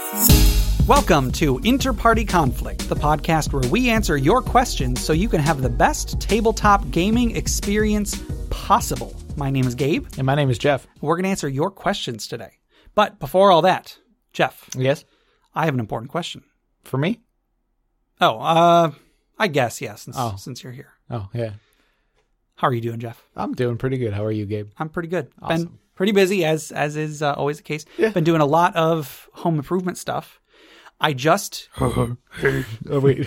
Welcome to Interparty Conflict, the podcast where we answer your questions so you can have the best tabletop gaming experience possible. My name is Gabe. And my name is Jeff. We're going to answer your questions today. But before all that, Jeff. Yes? I have an important question. For me? I guess, yes, since you're here. Oh, yeah. How are you doing, Jeff? I'm doing pretty good. How are you, Gabe? I'm pretty good. Awesome. Been pretty busy, as is always the case. Yeah. Been doing a lot of home improvement stuff. I just... Oh, wait.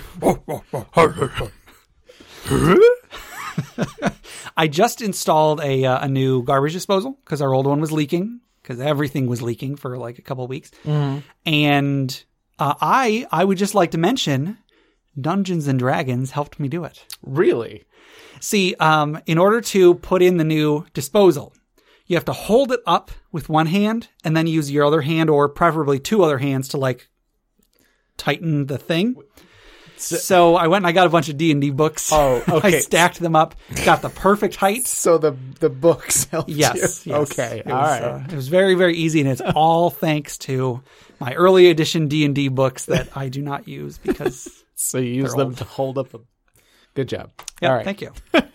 I just installed a new garbage disposal because our old one was leaking, because everything was leaking for like a couple of weeks. Mm-hmm. And I would just like to mention Dungeons and Dragons helped me do it. Really? See, in order to put in the new disposal, you have to hold it up with one hand and then use your other hand, or preferably two other hands, to like tighten the thing. So I went and I got a bunch of D&D books. Oh, okay. I stacked them up, got the perfect height. So the books helped Yes. you? Okay, all right. It was very, very easy, and it's all thanks to my early edition D&D books that I do not use because... So you use them to hold up a... Good job. Yeah, all right. Thank you.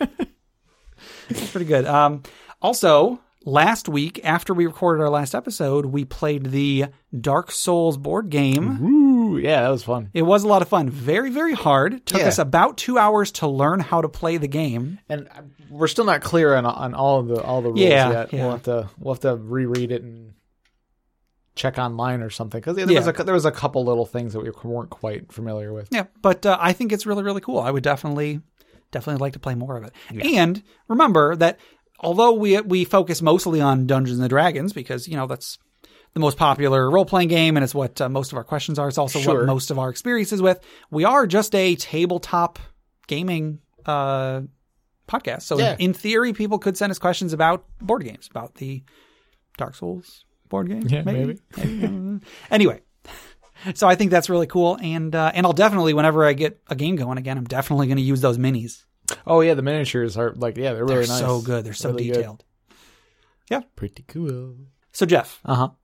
That's pretty good. Also, last week, after we recorded our last episode, we played the Dark Souls board game. Ooh, yeah, that was fun. It was a lot of fun. Very, very hard. Took us about 2 hours to learn how to play the game. And we're still not clear on all the rules yet. Yeah. We'll have to reread it and check online or something, because there was a couple little things that we weren't quite familiar with. Yeah, but I think it's really, really cool. I would definitely like to play more of it. Yeah. And remember that although we focus mostly on Dungeons and Dragons, because that's the most popular role-playing game, and it's what most of our questions are. It's also what most of our experience is with. We are just a tabletop gaming podcast. So in theory, people could send us questions about board games, about the Dark Souls board game. Yeah, maybe. Anyway, so I think that's really cool. And I'll definitely, whenever I get a game going again, I'm definitely going to use those minis. Oh, yeah, the miniatures are they're really nice. They're so good. They're so really detailed. Good. Yeah. Pretty cool. So, Jeff.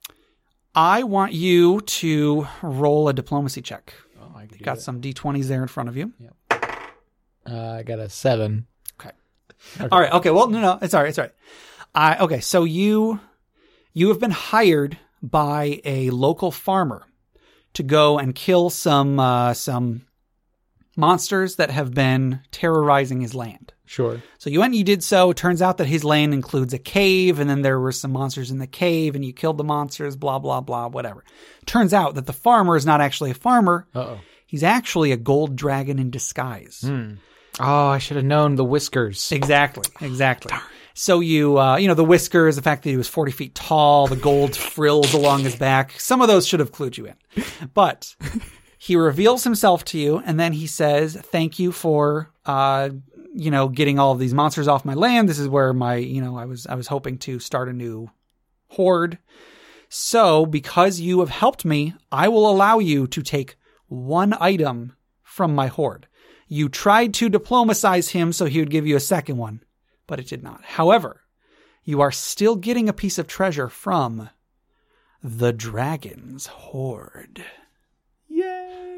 I want you to roll a diplomacy check. Oh, I got some D20s there in front of you. Yep. I got a 7. Okay. All right. Okay. Well, no. It's all right. It's all right. Okay. So you have been hired by a local farmer to go and kill some monsters that have been terrorizing his land. Sure. So you went and you did so. Turns out that his land includes a cave, and then there were some monsters in the cave, and you killed the monsters, blah, blah, blah, whatever. Turns out that the farmer is not actually a farmer. Uh-oh. He's actually a gold dragon in disguise. Oh, I should have known the whiskers. Exactly. So the whiskers, the fact that he was 40 feet tall, the gold frills along his back, some of those should have clued you in. But he reveals himself to you, and then he says, thank you for, getting all of these monsters off my land. This is where I was hoping to start a new horde. So because you have helped me, I will allow you to take one item from my horde. You tried to diplomatize him so he would give you a second one, but it did not. However, you are still getting a piece of treasure from the dragon's horde. Yay!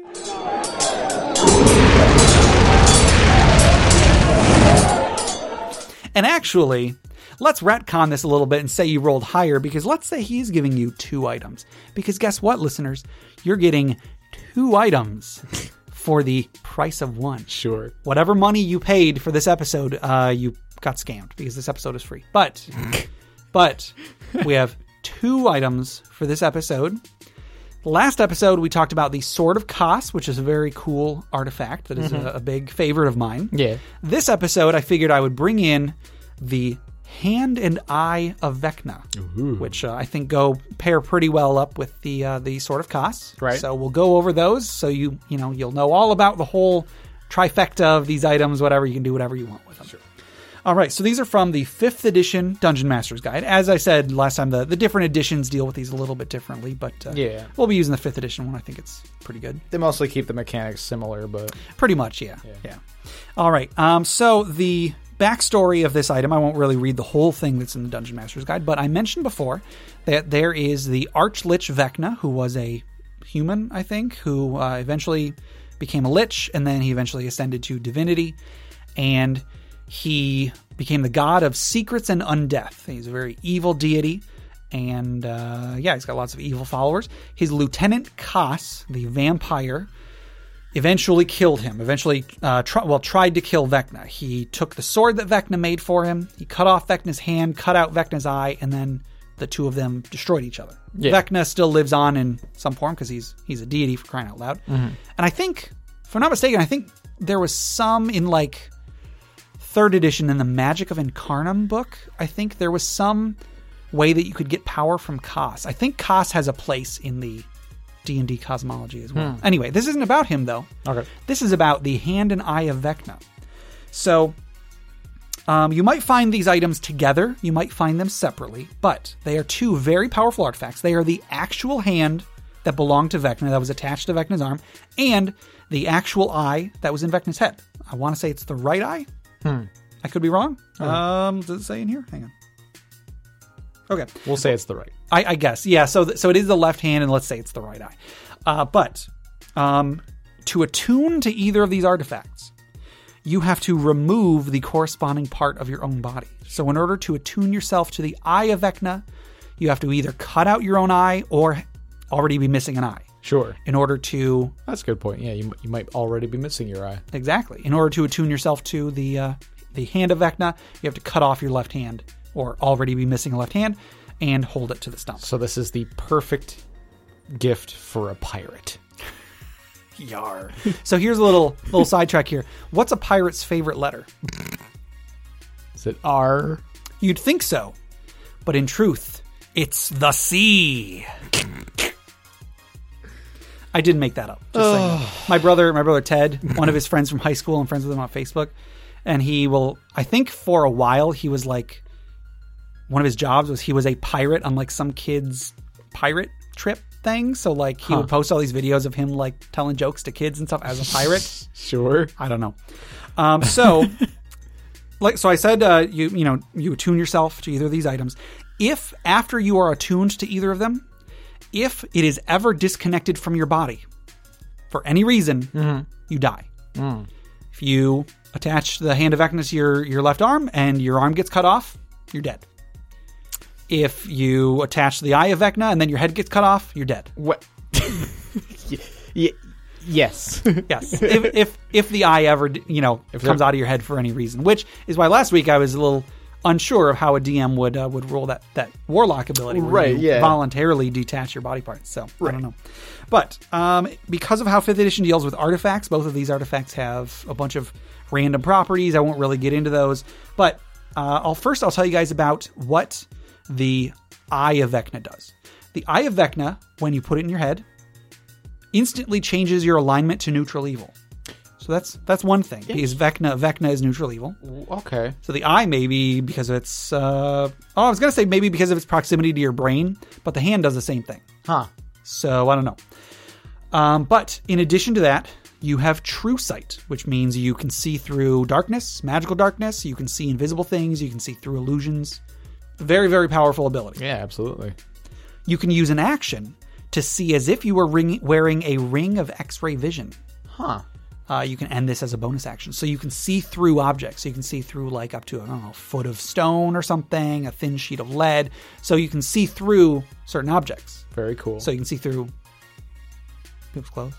And actually, let's retcon this a little bit and say you rolled higher, because let's say he's giving you 2 items. Because guess what, listeners? You're getting 2 items for the price of 1. Sure. Whatever money you paid for this episode, you got scammed, because this episode is free. But we have 2 items for this episode. Last episode, we talked about the Sword of Kos, which is a very cool artifact that is a big favorite of mine. Yeah. This episode, I figured I would bring in the Hand and Eye of Vecna, which I think pair pretty well up with the Sword of Kos. Right. So we'll go over those, so you'll know all about the whole trifecta of these items. Whatever, you can do whatever you want with them. Sure. All right, so these are from the 5th edition Dungeon Master's Guide. As I said last time, the different editions deal with these a little bit differently, but we'll be using the 5th edition one. I think it's pretty good. They mostly keep the mechanics similar, but... Pretty much, yeah. All right, so the backstory of this item, I won't really read the whole thing that's in the Dungeon Master's Guide, but I mentioned before that there is the Archlich Vecna, who was a human, I think, who eventually became a lich, and then he eventually ascended to divinity, and he became the god of secrets and undeath. He's a very evil deity, and he's got lots of evil followers. His lieutenant Kas, the vampire, eventually killed him. Tried to kill Vecna. He took the sword that Vecna made for him. He cut off Vecna's hand, cut out Vecna's eye, and then the two of them destroyed each other. Yeah. Vecna still lives on in some form because he's a deity, for crying out loud. Mm-hmm. And I think, if I'm not mistaken, I think there was some in like 3rd edition in the Magic of Incarnum book. I think there was some way that you could get power from Kas. I think Kas has a place in the D&D cosmology as well. Anyway, this isn't about him, though. Okay. This is about the hand and eye of Vecna. So, you might find these items together. You might find them separately. But they are 2 very powerful artifacts. They are the actual hand that belonged to Vecna, that was attached to Vecna's arm, and the actual eye that was in Vecna's head. I want to say it's the right eye. I could be wrong. Does it say in here? Hang on. Okay. We'll say it's the right. I guess. Yeah, so it is the left hand, and let's say it's the right eye. But to attune to either of these artifacts, you have to remove the corresponding part of your own body. So in order to attune yourself to the eye of Vecna, you have to either cut out your own eye or already be missing an eye. Sure. In order to... That's a good point. Yeah, you might already be missing your eye. Exactly. In order to attune yourself to the hand of Vecna, you have to cut off your left hand or already be missing a left hand and hold it to the stump. So this is the perfect gift for a pirate. Yar. So here's a little sidetrack here. What's a pirate's favorite letter? Is it R? You'd think so. But in truth, it's the C. I didn't make that up. Just saying. My brother Ted, one of his friends from high school, I'm friends with him on Facebook, and I think for a while he was like, one of his jobs was he was a pirate on like some kid's pirate trip thing. So like he would post all these videos of him like telling jokes to kids and stuff as a pirate. Sure. I don't know. So I said, you attune yourself to either of these items. If after you are attuned to either of them, if it is ever disconnected from your body for any reason, you die. If you attach the hand of Vecna to your left arm and your arm gets cut off, you're dead. If you attach the eye of Vecna and then your head gets cut off, you're dead. What? Yes. Yes. If the eye ever, comes out of your head for any reason, which is why last week I was a little unsure of how a DM would rule that warlock ability, where you voluntarily detach your body parts. So I don't know. But because of how 5th edition deals with artifacts, both of these artifacts have a bunch of random properties. I won't really get into those. But I'll tell you guys about what the Eye of Vecna does. The Eye of Vecna, when you put it in your head, instantly changes your alignment to neutral evil. So that's one thing, because Vecna is neutral evil. Okay. So the eye, maybe because of its... I was going to say maybe because of its proximity to your brain, but the hand does the same thing. Huh. So I don't know. But in addition to that, you have true sight, which means you can see through darkness, magical darkness. You can see invisible things. You can see through illusions. Very, very powerful ability. Yeah, absolutely. You can use an action to see as if you were wearing a ring of X-ray vision. Huh. You can end this as a bonus action. So you can see through objects. So you can see through like up to, a foot of stone or something, a thin sheet of lead. So you can see through certain objects. Very cool. So you can see through people's clothes.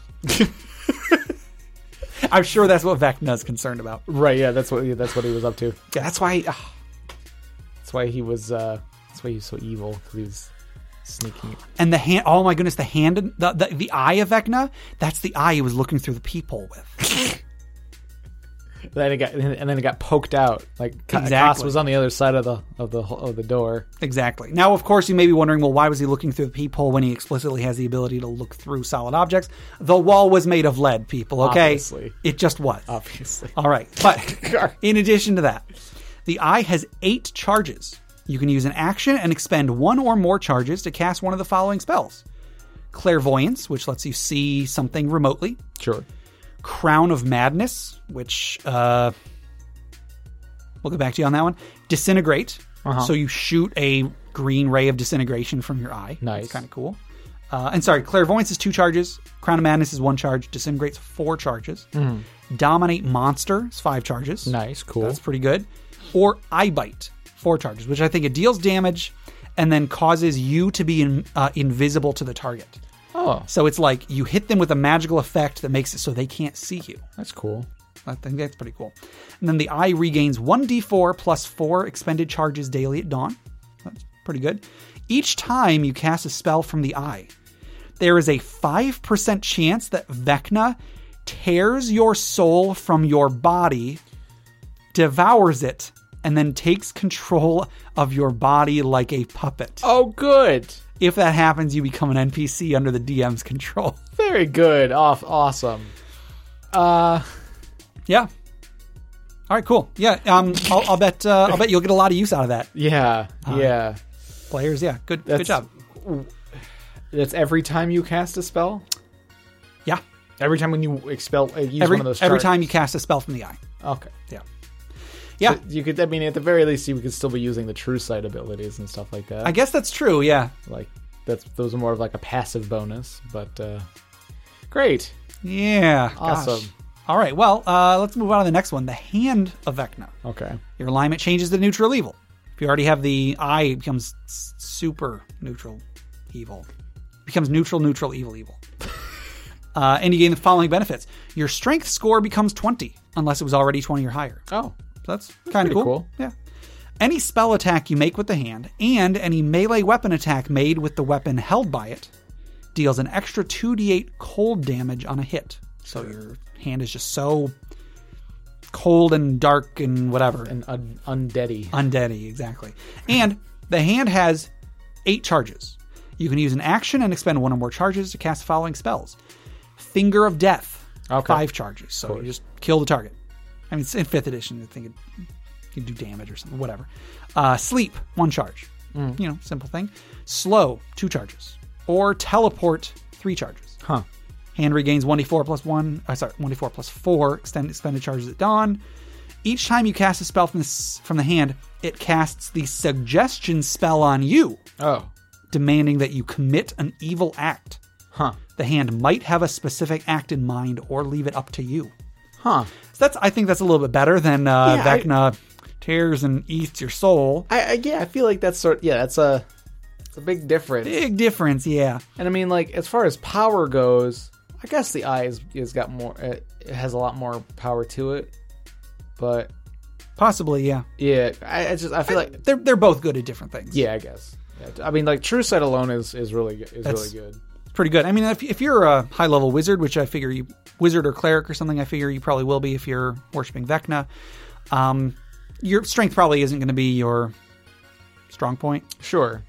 I'm sure that's what Vecna's concerned about. Right, yeah, that's what he was up to. Yeah, that's why he was so evil, because he was sneaking. And the hand, oh my goodness, the hand, the eye of Vecna, that's the eye he was looking through the peephole with. then it got poked out. Like exactly. Kas was on the other side of the door. Exactly. Now, of course, you may be wondering, well, why was he looking through the peephole when he explicitly has the ability to look through solid objects? The wall was made of lead, people. Okay, obviously. It just was. Obviously. All right, but in addition to that, the eye has 8 charges. You can use an action and expend 1 or more charges to cast one of the following spells: Clairvoyance, which lets you see something remotely. Sure. Crown of Madness, which we'll get back to you on that one. Disintegrate. So you shoot a green ray of disintegration from your eye. Nice. That's kind of cool. And sorry, Clairvoyance is 2 charges. Crown of Madness is 1 charge. Disintegrate's 4 charges. Dominate Monster is 5 charges. Nice, cool. That's pretty good. Or Eye Bite, 4 charges, which I think it deals damage and then causes you to be invisible to the target. Oh. So it's like you hit them with a magical effect that makes it so they can't see you. That's cool. I think that's pretty cool. And then the eye regains 1d4 plus 4 expended charges daily at dawn. That's pretty good. Each time you cast a spell from the eye, there is a 5% chance that Vecna tears your soul from your body, devours it, and then takes control of your body like a puppet. Oh, good. If that happens, you become an NPC under the DM's control. Very good. Awesome. Yeah. All right, cool. Yeah, I'll bet you'll get a lot of use out of that. Yeah. Players, yeah. Good job. That's every time you cast a spell? Yeah. Every time when you use one of those charts? Every time you cast a spell from the eye. Okay. Yeah. Yeah. So you could, at the very least, you could still be using the True Sight abilities and stuff like that. I guess that's true, yeah. Like, those are more of like a passive bonus, but great. Yeah. Awesome. Gosh. All right, well, let's move on to the next one, the Hand of Vecna. Okay. Your alignment changes to neutral evil. If you already have the eye, it becomes super neutral evil. It becomes neutral, evil. And you gain the following benefits. Your strength score becomes 20, unless it was already 20 or higher. Oh. So that's kind of cool. Yeah. Any spell attack you make with the hand and any melee weapon attack made with the weapon held by it deals an extra 2d8 cold damage on a hit. So your hand is just so cold and dark and whatever. And undeady. Undeady, exactly. And the hand has 8 charges. You can use an action and expend 1 or more charges to cast the following spells. Finger of Death, 5 charges. So you just kill the target. I mean, it's in 5th edition. I think it can do damage or something, whatever. Sleep, 1 charge. Simple thing. Slow, 2 charges. Or Teleport, 3 charges. Huh. Hand regains 1d4 plus 1d4 plus 4 expended charges at dawn. Each time you cast a spell from the hand, it casts the suggestion spell on you. Oh. Demanding that you commit an evil act. Huh. The hand might have a specific act in mind or leave it up to you. Huh. So I think that's a little bit better than Vecna tears and eats your soul. I feel like that's that's a big difference. Big difference, yeah. And I mean, like, as far as power goes, I guess the eye has got more. It has a lot more power to it, but possibly, yeah. Yeah, I feel like they're both good at different things. Yeah, I guess. Yeah. I mean, like, True Sight alone is really good. Really good. It's pretty good. I mean, if you're a high level wizard, which I figure you wizard or cleric or something, I figure you probably will be if you're worshiping Vecna. Your strength probably isn't going to be your strong point. Sure.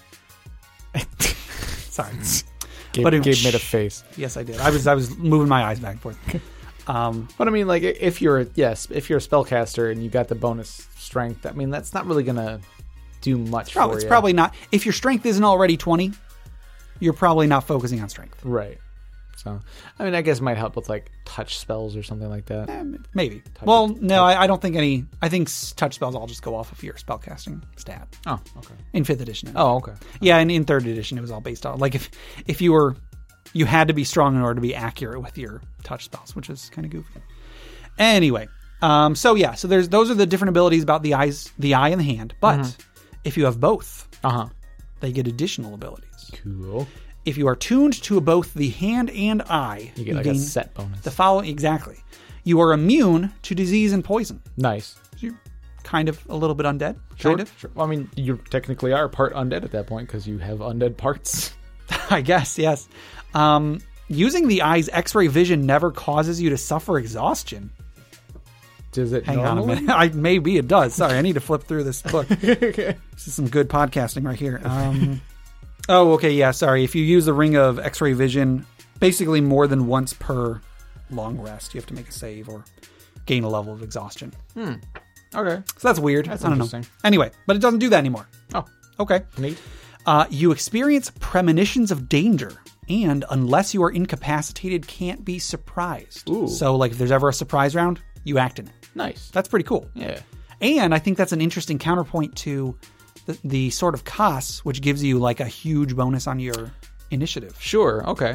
Sorry. Gabe made a face. Yes, I did. I was moving my eyes back and forth. But I mean, like, if you're a spellcaster and you got the bonus strength, I mean, that's not really gonna do much for you. It's probably not. If your strength isn't already 20, you're probably not focusing on strength. Right. So, I mean, I guess it might help with, like, touch spells or something like that. Maybe. I don't think any. I think touch spells all just go off of your spellcasting stat. Oh, okay. In 5th edition. Oh, okay. Yeah, and in 3rd edition, it was all based on, like, if you had to be strong in order to be accurate with your touch spells, which is kind of goofy. Anyway, so those are the different abilities about the eye and the hand. But if you have both, they get additional abilities. Cool. If you are tuned to both the hand and eye, you get like a set bonus. The following exactly. You are immune to disease and poison. Nice. So you're kind of a little bit undead. Sure. Well, I mean, you technically are part undead at that point because you have undead parts. I guess, yes. Using the eye's X-ray vision never causes you to suffer exhaustion. Does it? Hang on a minute. Maybe it does. Sorry, I need to flip through this book. Okay. This is some good podcasting right here. Oh, okay, yeah, sorry. If you use the Ring of X-ray vision, basically more than once per long rest, you have to make a save or gain a level of exhaustion. Okay. So that's weird. That's I don't interesting. know. Anyway, but it doesn't do that anymore. Oh. Okay. Neat. You experience premonitions of danger, and unless you are incapacitated, can't be surprised. Ooh. So, like, if there's ever a surprise round, you act in it. Nice. That's pretty cool. Yeah. And I think that's an interesting counterpoint to the Sword of Kos, which gives you, like, a huge bonus on your initiative. Sure. Okay.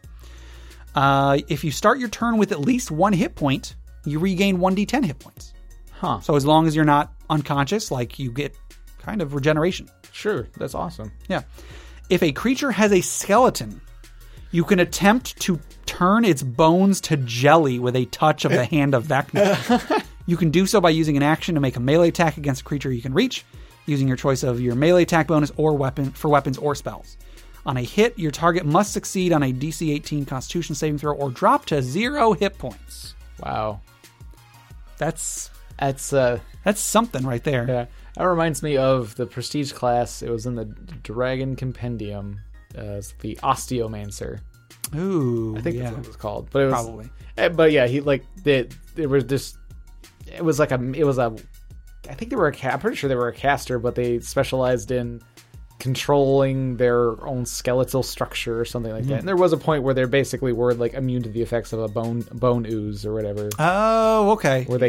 If you start your turn with at least 1 hit point, you regain 1d10 hit points. Huh. So as long as you're not unconscious, like, you get kind of regeneration. Sure. That's awesome. Yeah. If a creature has a skeleton, you can attempt to turn its bones to jelly with a touch of the hand of Vecna. You can do so by using an action to make a melee attack against a creature you can reach, using your choice of your melee attack bonus or weapon for weapons or spells. On a hit, your target must succeed on a DC 18 Constitution saving throw or drop to 0 hit points. Wow. That's something right there. Yeah. That reminds me of the Prestige class. It was in the Dragon Compendium. The Osteomancer. Ooh, I think that's what it was called. But it was probably. But yeah, he like there was this. It was a. I think they were I'm pretty sure they were a caster, but they specialized in controlling their own skeletal structure or something like that. And there was a point where they basically were like immune to the effects of a bone ooze or whatever. Oh, okay. Where they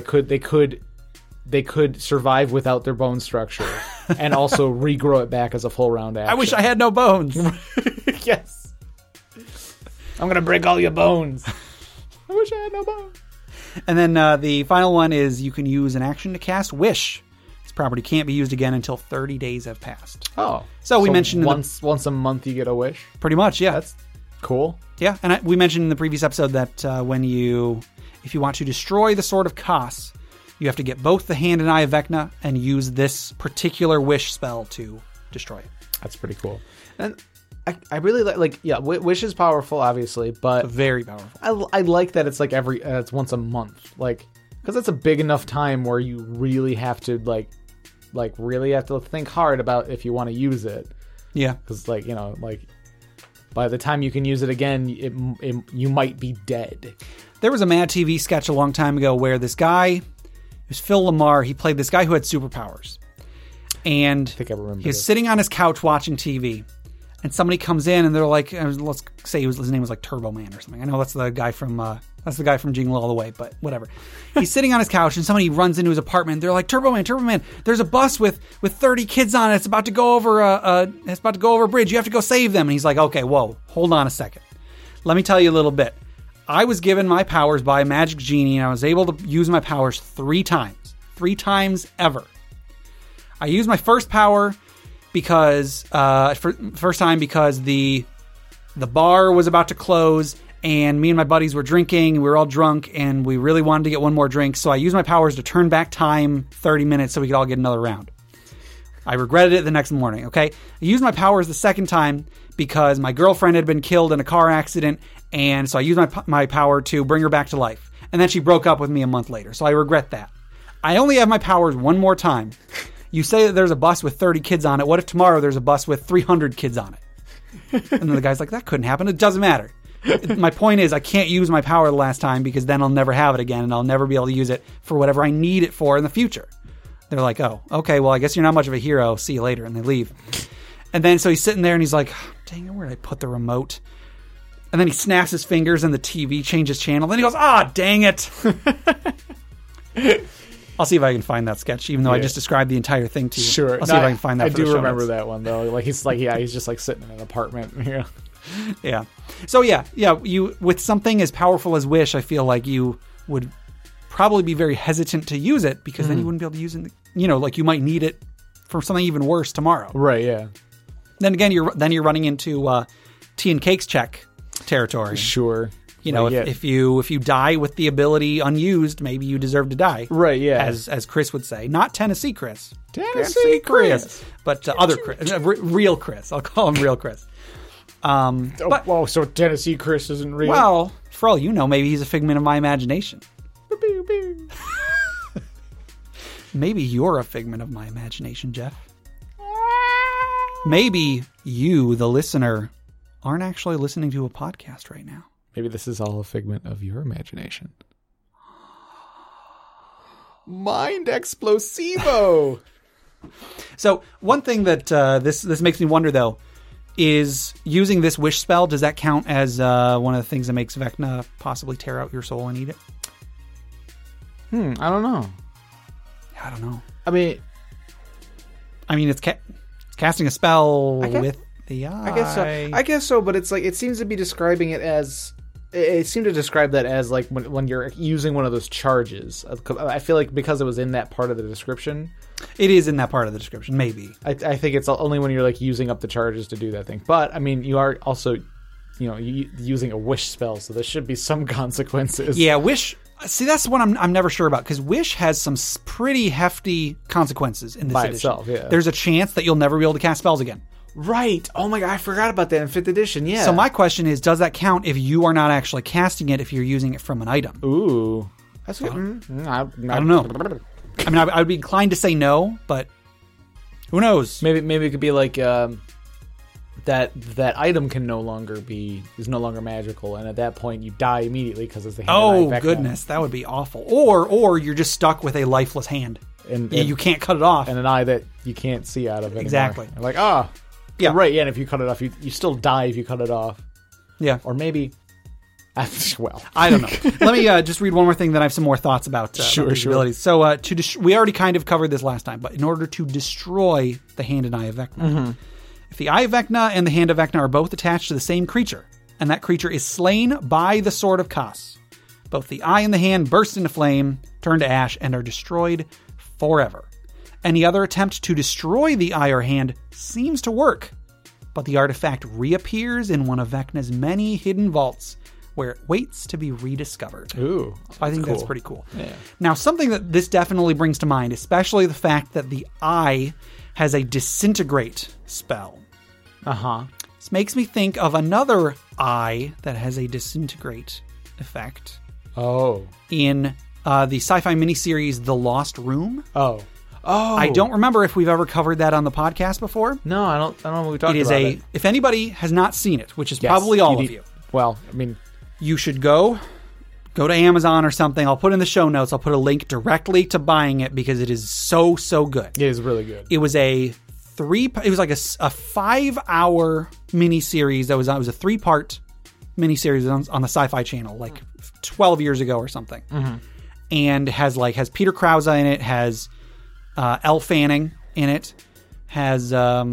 could survive without their bone structure and also regrow it back as a full round action. I wish I had no bones. Yes. I'm going to break all your bones. I wish I had no bones. And then the final one is you can use an action to cast Wish. This property can't be used again until 30 days have passed. Oh. So we mentioned... Once a month you get a wish? Pretty much, yeah. That's cool. Yeah, and we mentioned in the previous episode that if you want to destroy the Sword of Kos, you have to get both the Hand and Eye of Vecna and use this particular wish spell to destroy it. That's pretty cool. And I really like Wish is powerful, obviously, but very powerful. I like that it's like it's once a month, like, because that's a big enough time where you really have to really have to think hard about if you want to use it. Yeah, because by the time you can use it again, you might be dead. There was a Mad TV sketch a long time ago where this guy, it was Phil LaMarr, he played this guy who had superpowers. And I think I remember he was sitting on his couch watching TV, and somebody comes in and they're like, let's say his name was like Turbo Man or something. I know that's the guy from Jingle All the Way, but whatever. He's sitting on his couch and somebody runs into his apartment. They're like, Turbo Man, there's a bus with 30 kids on it. It's about to go over a bridge. You have to go save them. And he's like, okay, whoa, hold on a second. Let me tell you a little bit. I was given my powers by a magic genie, and I was able to use my powers 3 times. 3 times ever. I used my first power because the bar was about to close, and me and my buddies were drinking. We were all drunk, and we really wanted to get one more drink. So I used my powers to turn back time 30 minutes so we could all get another round. I regretted it the next morning. Okay, I used my powers the second time because my girlfriend had been killed in a car accident, and so I used my power to bring her back to life. And then she broke up with me a month later, so I regret that. I only have my powers one more time. You say that there's a bus with 30 kids on it. What if tomorrow there's a bus with 300 kids on it? And then the guy's like, that couldn't happen. It doesn't matter. My point is I can't use my power the last time because then I'll never have it again, and I'll never be able to use it for whatever I need it for in the future. They're like, oh, okay, well, I guess you're not much of a hero. See you later. And they leave. And then so he's sitting there and he's like, dang it, where did I put the remote? And then he snaps his fingers and the TV changes channel. Then he goes, dang it. I'll see if I can find that sketch, even though I just described the entire thing to you. Sure. I'll see if I can find that. I do remember that one, though. Like he's just like sitting in an apartment. Yeah. Yeah. So you with something as powerful as Wish, I feel like you would probably be very hesitant to use it because then you wouldn't be able to use it. Like you might need it for something even worse tomorrow. Right. Yeah. Then again, you're running into tea and cakes check territory. Sure. If you die with the ability unused, maybe you deserve to die. Right, yeah. As Chris would say. Not Tennessee Chris. Tennessee Chris. But other Chris. Real Chris. I'll call him real Chris. So Tennessee Chris isn't real? Well, for all you know, maybe he's a figment of my imagination. Maybe you're a figment of my imagination, Jeff. Maybe you, the listener, aren't actually listening to a podcast right now. Maybe this is all a figment of your imagination. Mind explosivo. So one thing that this makes me wonder, though, is using this wish spell, does that count as one of the things that makes Vecna possibly tear out your soul and eat it? I don't know. I don't know. I mean, it's casting a spell with The eye. I guess so, but it's like it seems to be describing it as. It seemed to describe that as like when you're using one of those charges. I feel like because it was in that part of the description. It is in that part of the description, maybe. I think it's only when you're like using up the charges to do that thing. But I mean, you are also, using a wish spell, so there should be some consequences. Yeah, wish. See, that's the one I'm never sure about because wish has some pretty hefty consequences in this By edition. itself, yeah. There's a chance that you'll never be able to cast spells again. Right. Oh my god, I forgot about that in 5th edition. Yeah. So my question is, does that count if you are not actually casting it if you're using it from an item? Ooh, that's good. I don't know. I mean, I would be inclined to say no, but who knows? Maybe it could be like that item is no longer magical, and at that point you die immediately because it's the hand. Oh goodness, that would be awful. Or you're just stuck with a lifeless hand, and you can't cut it off, and an eye that you can't see out of anymore. Exactly. Like yeah, right. Yeah, and if you cut it off, you still die if you cut it off. Yeah, or maybe. Well, I don't know. Let me just read one more thing. Then I have some more thoughts about these abilities. So, we already kind of covered this last time, but in order to destroy the hand and eye of Vecna, if the eye of Vecna and the hand of Vecna are both attached to the same creature, and that creature is slain by the sword of Kas, both the eye and the hand burst into flame, turn to ash, and are destroyed forever. Any other attempt to destroy the eye or hand seems to work, but the artifact reappears in one of Vecna's many hidden vaults, where it waits to be rediscovered. Ooh, so I think that's pretty cool. Yeah. Now, something that this definitely brings to mind, especially the fact that the eye has a disintegrate spell. This makes me think of another eye that has a disintegrate effect. Oh. In the sci-fi miniseries The Lost Room. Oh. I don't remember if we've ever covered that on the podcast before. No, I don't know what we talked about. It is if anybody has not seen it, which is probably all of you. Well, I mean, you should go to Amazon or something. I'll put in the show notes. I'll put a link directly to buying it because it is so good. It is really good. It was like a 5-hour miniseries. It was a 3-part miniseries on the Sci-Fi Channel, like 12 years ago or something. And has Peter Krause in it, has Elle Fanning in it, has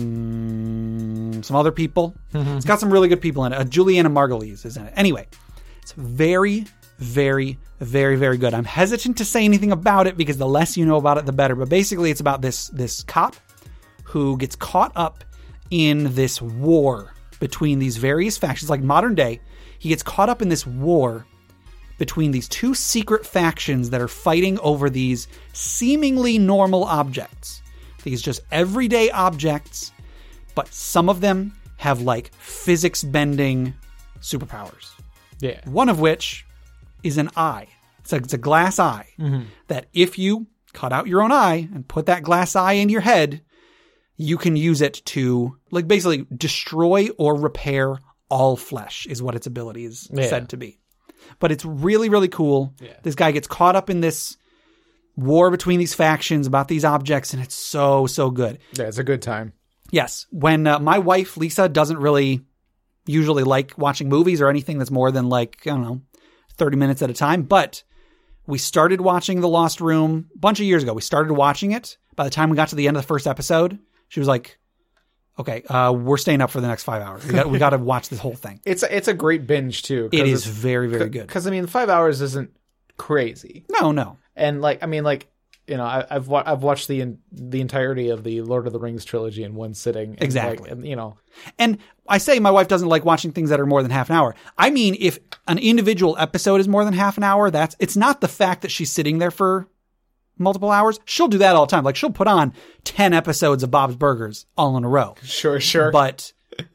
some other people. It's got some really good people in it. Juliana Margulies is in it. Anyway, it's very, very, very, very good. I'm hesitant to say anything about it because the less you know about it, the better. But basically, it's about this cop who gets caught up in this war between these various factions. Like modern day, he gets caught up in this war between these two secret factions that are fighting over these seemingly normal objects. These just everyday objects, but some of them have like physics-bending superpowers. Yeah. One of which is an eye. It's a glass eye that if you cut out your own eye and put that glass eye in your head, you can use it to like basically destroy or repair all flesh is what its ability is said to be. But it's really, really cool. Yeah. This guy gets caught up in this war between these factions about these objects, and it's so good. Yeah, it's a good time. Yes. When my wife, Lisa, doesn't really usually like watching movies or anything that's more than 30 minutes at a time, but we started watching The Lost Room a bunch of years ago. We started watching it. By the time we got to the end of the first episode, she was like, okay, we're staying up for the next 5 hours. We got to watch this whole thing. It's a great binge too. It is very, very good. Because 5 hours isn't crazy. No. And I've watched the entirety of the Lord of the Rings trilogy in one sitting. And exactly. And I say my wife doesn't like watching things that are more than half an hour. I mean, if an individual episode is more than half an hour, it's not the fact that she's sitting there for multiple hours. She'll do that all the time. Like she'll put on 10 episodes of Bob's Burgers all in a row. Sure. But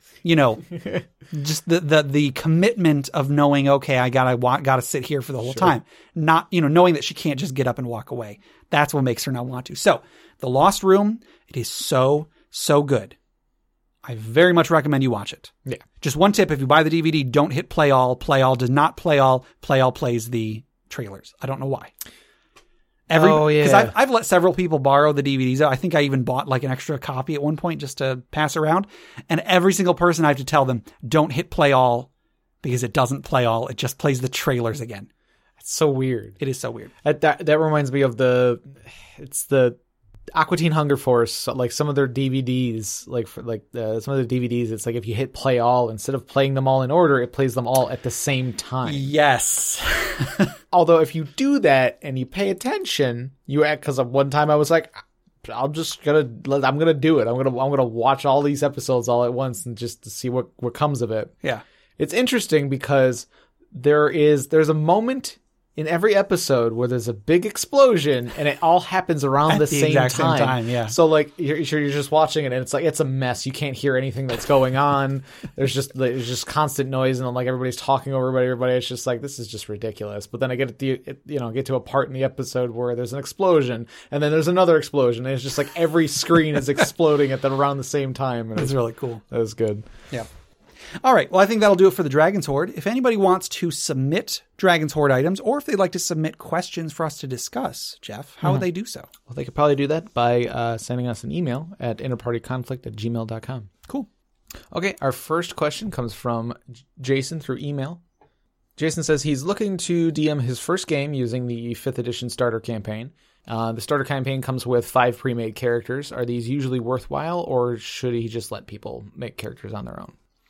just the commitment of knowing, okay, I gotta sit here for the whole time. Not, knowing that she can't just get up and walk away. That's what makes her not want to. So The Lost Room, it is so good. I very much recommend you watch it. Yeah. Just one tip. If you buy the DVD, don't hit play all. Play all does not play all. Play all plays the trailers. I don't know why. Because I've let several people borrow the DVDs. I think I even bought like an extra copy at one point just to pass around. And every single person I have to tell them, don't hit play all because it doesn't play all. It just plays the trailers again. It's so weird. It is so weird. That reminds me of the Aqua Teen Hunger Force, like some of their DVDs, some of the DVDs, it's like if you hit play all, instead of playing them all in order, it plays them all at the same time. Yes. Although if you do that and you pay attention, because one time I was like, I'm gonna do it. I'm gonna watch all these episodes all at once and just to see what comes of it. Yeah. It's interesting because there's a moment in every episode where there's a big explosion and it all happens around the same time. Yeah. So like you're just watching it and it's a mess. You can't hear anything that's going on. There's just constant noise and like everybody's talking over everybody. It's just like, this is just ridiculous. But then I get to a part in the episode where there's an explosion and then there's another explosion and it's just like every screen is exploding around the same time. And It's really cool. That was good. Yeah. All right. Well, I think that'll do it for the Dragon's Hoard. If anybody wants to submit Dragon's Hoard items, or if they'd like to submit questions for us to discuss, Jeff, how would they do so? Well, they could probably do that by sending us an email at interpartyconflict@gmail.com. Cool. Okay, our first question comes from Jason through email. Jason says he's looking to DM his first game using the 5th edition starter campaign. The starter campaign comes with 5 pre-made characters. Are these usually worthwhile, or should he just let people make characters on their own?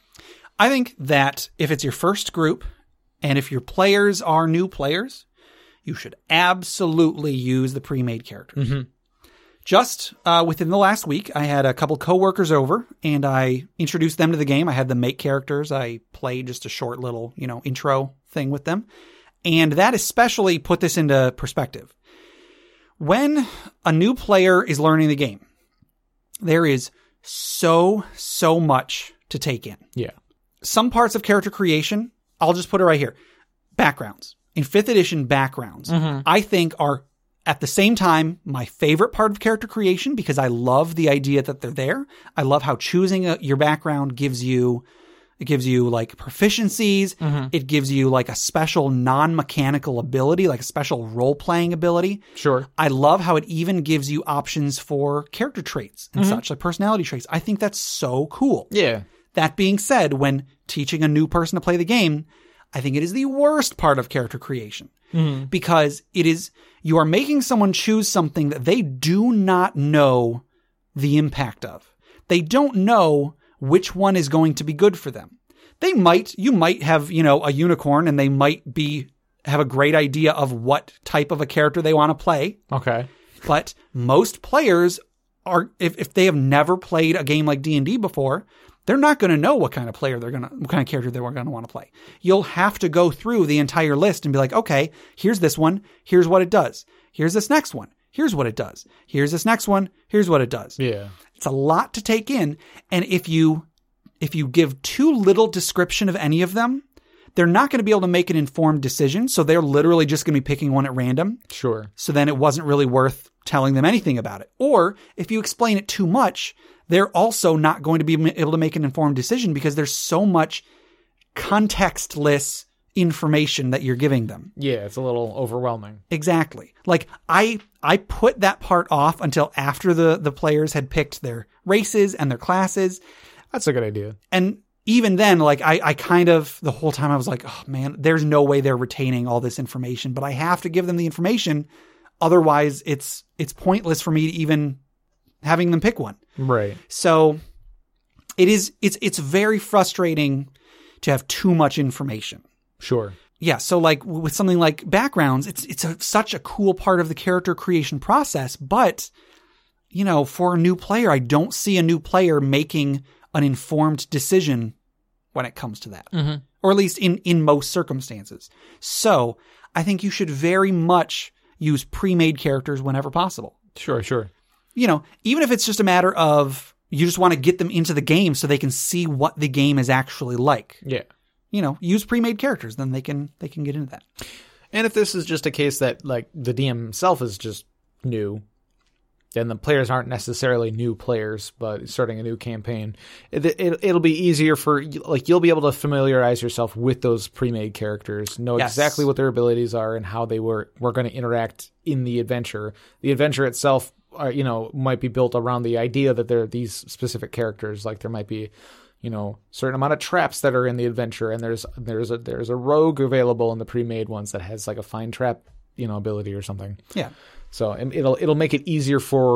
I think that if it's your first group and if your players are new players, you should absolutely use the pre-made characters. Mm-hmm. Just within the last week, I had a couple coworkers over and I introduced them to the game. I had them make characters. I played just a short little, intro thing with them. And that especially put this into perspective. When a new player is learning the game, there is so much to take in. Yeah. Some parts of character creation, I'll just put it right here. Backgrounds. In 5th edition, backgrounds, I think are at the same time my favorite part of character creation because I love the idea that they're there. I love how choosing your background gives you like proficiencies. It gives you like a special non-mechanical ability, like a special role-playing ability. Sure. I love how it even gives you options for character traits and such, like personality traits. I think that's so cool. Yeah. That being said, when teaching a new person to play the game, I think it is the worst part of character creation because you are making someone choose something that they do not know the impact of. They don't know which one is going to be good for them. You might have, a unicorn and they might have a great idea of what type of a character they want to play. Okay. But most players are, if they have never played a game like D&D before, they're not going to know what kind of character they were going to want to play. You'll have to go through the entire list and be like, okay, here's this one. Here's what it does. Here's this next one. Here's what it does. Here's this next one. Here's what it does. Yeah. It's a lot to take in. And if you give too little description of any of them, they're not going to be able to make an informed decision. So they're literally just going to be picking one at random. Sure. So then it wasn't really worth telling them anything about it. Or if you explain it too much, they're also not going to be able to make an informed decision because there's so much contextless information that you're giving them. Yeah, it's a little overwhelming. Exactly. Like I put that part off until after the players had picked their races and their classes. That's a good idea. And even then, like I kind of, the whole time I was like, oh man, there's no way they're retaining all this information, but I have to give them the information. Otherwise it's pointless for me to even having them pick one. Right. So it's very frustrating to have too much information. Sure. Yeah. So like with something like backgrounds, it's such a cool part of the character creation process, but for a new player, I don't see a new player making an informed decision when it comes to that, or at least in most circumstances. So I think you should very much use pre-made characters whenever possible. Sure. Even if it's just a matter of you just want to get them into the game so they can see what the game is actually like. Yeah. Use pre-made characters, then they can get into that. And if this is just a case that like the DM himself is just new, then the players aren't necessarily new players, but starting a new campaign, it'll be easier for you'll be able to familiarize yourself with those pre-made characters, know exactly what their abilities are and how they were going to interact in the adventure. The adventure itself, might be built around the idea that there are these specific characters. Like there might be, certain amount of traps that are in the adventure, and there's a rogue available in the pre-made ones that has like a find trap, ability or something. Yeah. So it'll make it easier for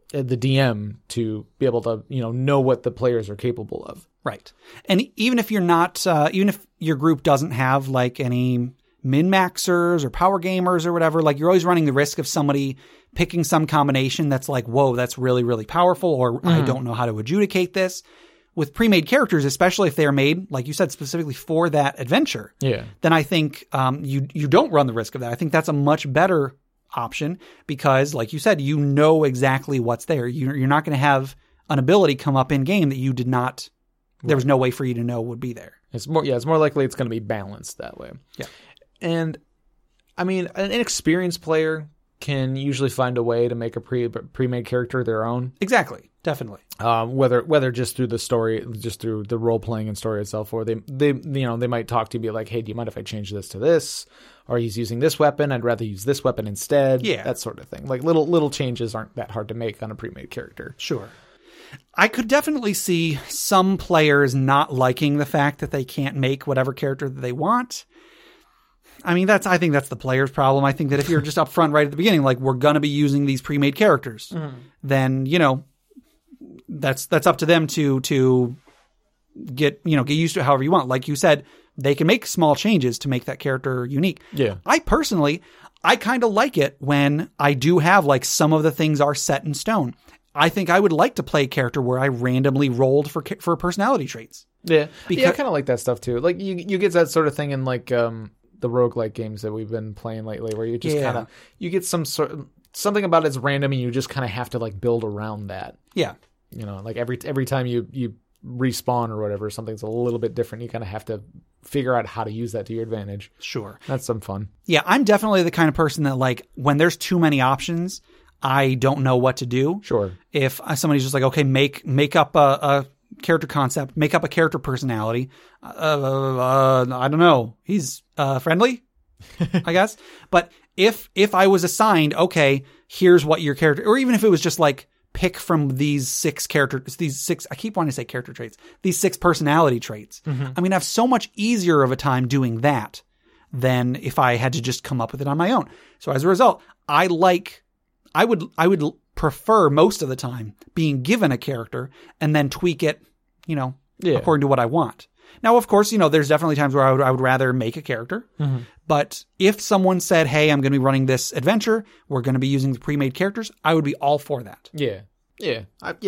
the DM to be able to, know what the players are capable of. Right. And even if you're not, even if your group doesn't have like any min-maxers or power gamers or whatever, like you're always running the risk of somebody picking some combination that's like, whoa, that's really, really powerful, or I don't know how to adjudicate this. With pre-made characters, especially if they are made, like you said, specifically for that adventure, then I think you don't run the risk of that. I think that's a much better option because, like you said, you know exactly what's there. You're not going to have an ability come up in game that you did not. There was no way for you to know would be there. It's more likely it's going to be balanced that way. Yeah, and I mean, an inexperienced player can usually find a way to make a pre-made character their own. Exactly, definitely. Whether just through the story, just through the role playing and story itself, or they might talk to you, be like, hey, do you mind if I change this to this? Or he's using this weapon, I'd rather use this weapon instead. Yeah, that sort of thing. Like little changes aren't that hard to make on a pre-made character. Sure. I could definitely see some players not liking the fact that they can't make whatever character that they want. I mean, I think that's the player's problem. I think that if you're just upfront right at the beginning, like we're going to be using these pre-made characters, then, that's up to them to get used to it however you want. Like you said, they can make small changes to make that character unique. Yeah. I kind of like it when I do have like some of the things are set in stone. I think I would like to play a character where I randomly rolled for personality traits. Yeah. I kind of like that stuff too. Like you get that sort of thing in like, the roguelike games that we've been playing lately, where you just kind of, you get something about it's random and you just kind of have to like build around that. Yeah. Like every time you respawn or whatever, something's a little bit different. You kind of have to figure out how to use that to your advantage. Sure. That's some fun. Yeah. I'm definitely the kind of person that like when there's too many options, I don't know what to do. Sure. If somebody's just like, okay, make up a character concept, make up a character personality. I don't know. He's friendly, I guess. But if I was assigned, okay, here's what your character, or even if it was just like pick from these six, I keep wanting to say character traits, these 6 personality traits. I mean, I have so much easier of a time doing that than if I had to just come up with it on my own. So as a result, I would prefer most of the time being given a character and then tweak it, according to what I want. Now, of course, there's definitely times where I would rather make a character. But if someone said, hey, I'm going to be running this adventure, we're going to be using the pre-made characters, I would be all for that. Yeah. Yeah.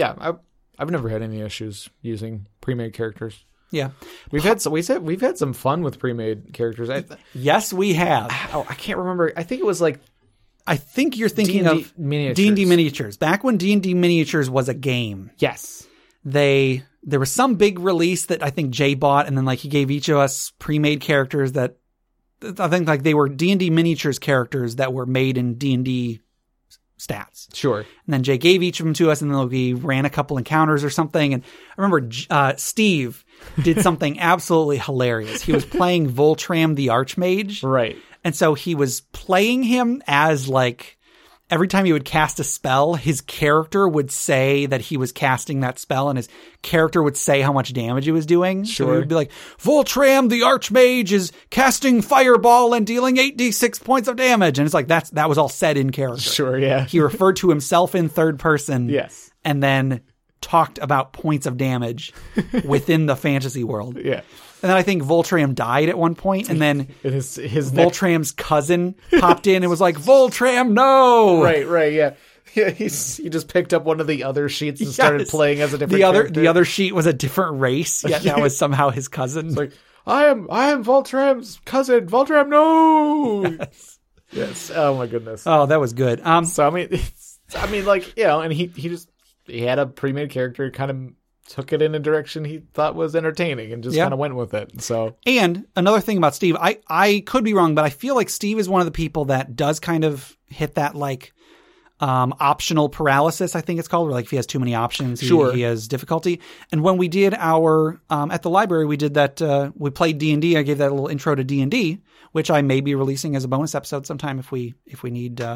I've never had any issues using pre-made characters. Yeah. We've had some fun with pre-made characters. Yes, we have. I can't remember. I think it was like, I think you're thinking of D&D Miniatures. Back when D&D Miniatures was a game. Yes. There was some big release that I think Jay bought, and then like he gave each of us pre-made characters that I think like they were D&D Miniatures characters that were made in D&D stats. Sure. And then Jay gave each of them to us, and then we ran a couple encounters or something. And I remember Steve did something absolutely hilarious. He was playing Voltram the Archmage. Right. And so he was playing him as like every time he would cast a spell, his character would say that he was casting that spell, and his character would say how much damage he was doing. Sure. So he would be like, Voltram the Archmage is casting Fireball and dealing 8d6 points of damage. And it's like, that was all said in character. Sure, yeah. He referred to himself in third person. Yes. And then talked about points of damage within the fantasy world. Yeah. And then I think Voltram died at one point, and then his Voltram's cousin popped in and was like, Voltram, no! Right, yeah. Yeah, he just picked up one of the other sheets and started playing as a different character. The other sheet was a different race, yet that was somehow his cousin. It's like, I am Voltram's cousin. Voltram, no! Yes. Oh my goodness. Oh, that was good. So I mean, like, and he had a pre-made character, kind of took it in a direction he thought was entertaining and just kind of went with it. So, and another thing about Steve, I could be wrong, but I feel like Steve is one of the people that does kind of hit that like optional paralysis, I think it's called, where like if he has too many options, he has difficulty. And when we did our at the library, we did that. We played D&D. I gave that a little intro to D&D, which I may be releasing as a bonus episode sometime if we need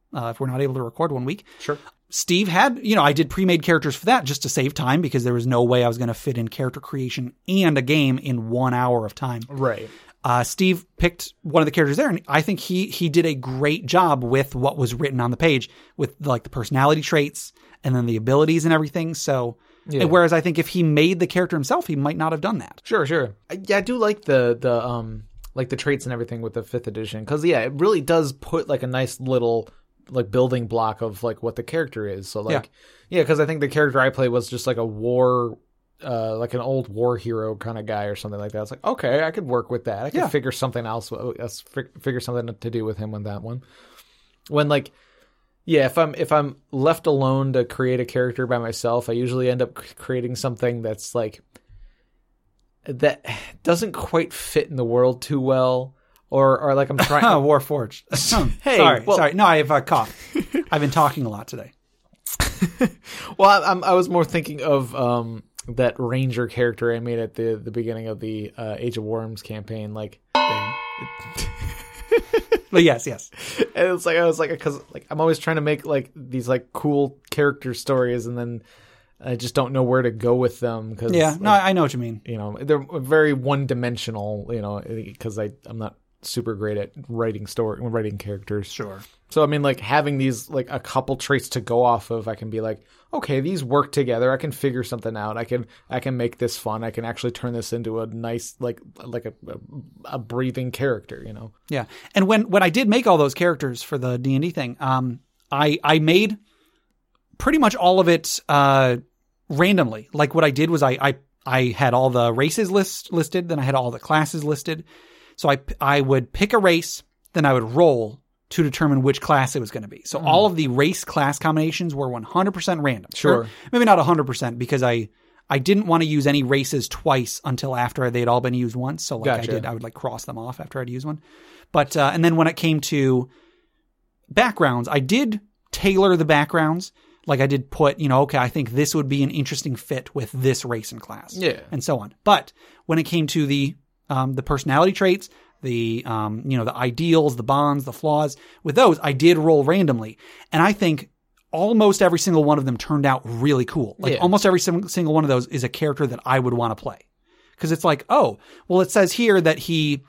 if we're not able to record one week. Sure. Steve had, I did pre-made characters for that just to save time because there was no way I was going to fit in character creation and a game in 1 hour of time. Right. Steve picked one of the characters there, and I think he did a great job with what was written on the page with like the personality traits and then the abilities and everything. So, whereas I think if he made the character himself, he might not have done that. Sure. Yeah, I do like the traits and everything with the 5th edition because it really does put like a nice little like building block of like what the character is. So like, because I think the character I played was just like a war, like an old war hero kind of guy or something like that. It's like, okay, I could work with that. I could figure something else, figure something to do with him on that one. When like, if I'm left alone to create a character by myself, I usually end up creating something that's like, that doesn't quite fit in the world too well. Or like I'm trying. Warforged. Hey, sorry. No, I have a cough. I've been talking a lot today. Well, I was more thinking of that ranger character I made at the beginning of the Age of Worms campaign. Like, but yes. And it's like I was like, because like I'm always trying to make like these like cool character stories, and then I just don't know where to go with them. Cause, I know what you mean. They're very one dimensional. Because I'm not super great at writing characters. Sure. So I mean, like having these like a couple traits to go off of, I can be like, okay, these work together. I can figure something out. I can make this fun. I can actually turn this into a nice like a breathing character. Yeah. And when I did make all those characters for the D&D thing, I made pretty much all of it randomly. Like what I did was I had all the races listed, then I had all the classes listed. So I would pick a race, then I would roll to determine which class it was going to be. So all of the race class combinations were 100% random. Sure. Maybe not 100% because I didn't want to use any races twice until after they'd all been used once. So like Gotcha. I would like cross them off after I'd use one. But, and then when it came to backgrounds, I did tailor the backgrounds. Like I did put, okay, I think this would be an interesting fit with this race and class. Yeah. And so on. But when it came to the personality traits, the ideals, the bonds, the flaws, with those, I did roll randomly. And I think almost every single one of them turned out really cool. Like almost every single one of those is a character that I would want to play. Cause it's like, oh, well, it says here that he,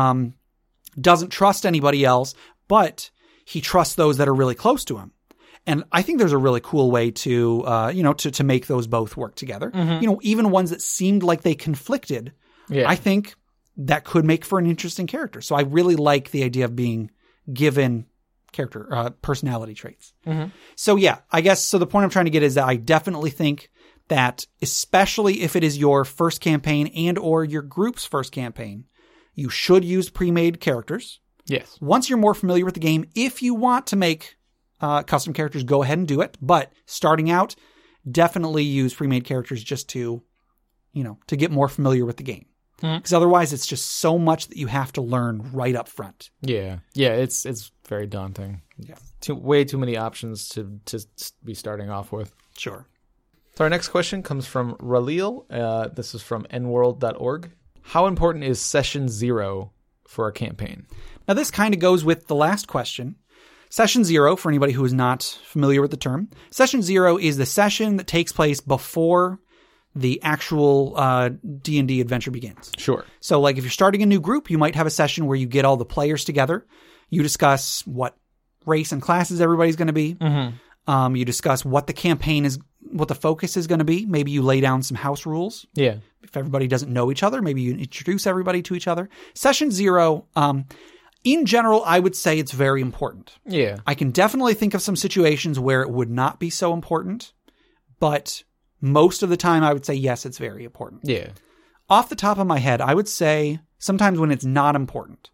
doesn't trust anybody else, but he trusts those that are really close to him. And I think there's a really cool way to, to make those both work together. Mm-hmm. Even ones that seemed like they conflicted. Yeah. I think that could make for an interesting character. So I really like the idea of being given character, personality traits. Mm-hmm. So yeah, I guess, so the point I'm trying to get is that I definitely think that especially if it is your first campaign and or your group's first campaign, you should use pre-made characters. Yes. Once you're more familiar with the game, if you want to make custom characters, go ahead and do it. But starting out, definitely use pre-made characters just to, to get more familiar with the game. Because otherwise it's just so much that you have to learn right up front. Yeah. Yeah, it's very daunting. Yeah. Way too many options to be starting off with. Sure. So our next question comes from Ralil. This is from nworld.org. How important is Session 0 for a campaign? Now this kind of goes with the last question. Session 0, for anybody who is not familiar with the term, Session 0 is the session that takes place before the actual D&D adventure begins. Sure. So like if you're starting a new group, you might have a session where you get all the players together. You discuss what race and classes everybody's going to be. Mm-hmm. You discuss what the campaign is, what the focus is going to be. Maybe you lay down some house rules. Yeah. If everybody doesn't know each other, maybe you introduce everybody to each other. Session 0, in general, I would say it's very important. Yeah. I can definitely think of some situations where it would not be so important, but most of the time I would say, yes, it's very important. Yeah. Off the top of my head, I would say sometimes when it's not important.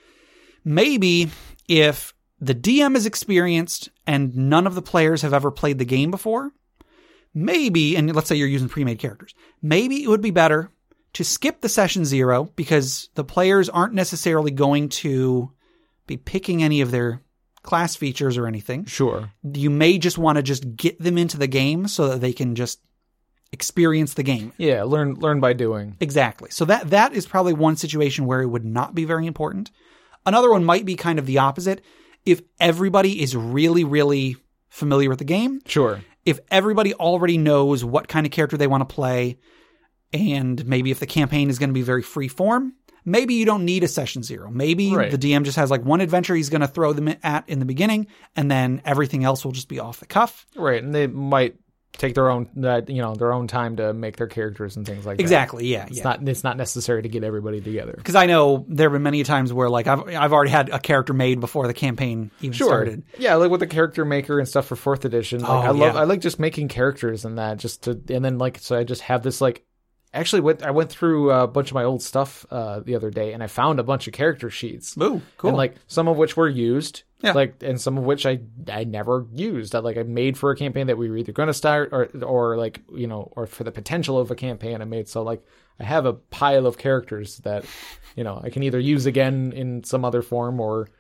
Maybe if the DM is experienced and none of the players have ever played the game before, maybe, and let's say you're using pre-made characters, maybe it would be better to skip the Session 0 because the players aren't necessarily going to be picking any of their class features or anything. Sure. You may just want to just get them into the game so that they can just experience the game. Yeah, learn by doing. Exactly. So that is probably one situation where it would not be very important. Another one might be kind of the opposite. if everybody is really, really familiar with the game, Sure. if everybody already knows what kind of character they want to play, and maybe if the campaign is going to be very free form, maybe you don't need a session 0. Maybe Right. the DM just has like one adventure he's going to throw them at in the beginning, and then everything else will just be off the cuff. Right, and they might take their own, their own time to make their characters and things like Exactly. Yeah. that. It's not necessary to get everybody together. Because I know there have been many times where like I've already had a character made before the campaign even started. Yeah, like with the character maker and stuff for 4th edition. Like Oh, yeah. I like just making characters and that and then like, so I just have this like, actually I went through a bunch of my old stuff the other day and I found a bunch of character sheets. Ooh, cool. And like some of which were used, Yeah. like, and some of which I never used. I made for a campaign that we were either going to start or like, or for the potential of a campaign I made. So like I have a pile of characters that, I can either use again in some other form or,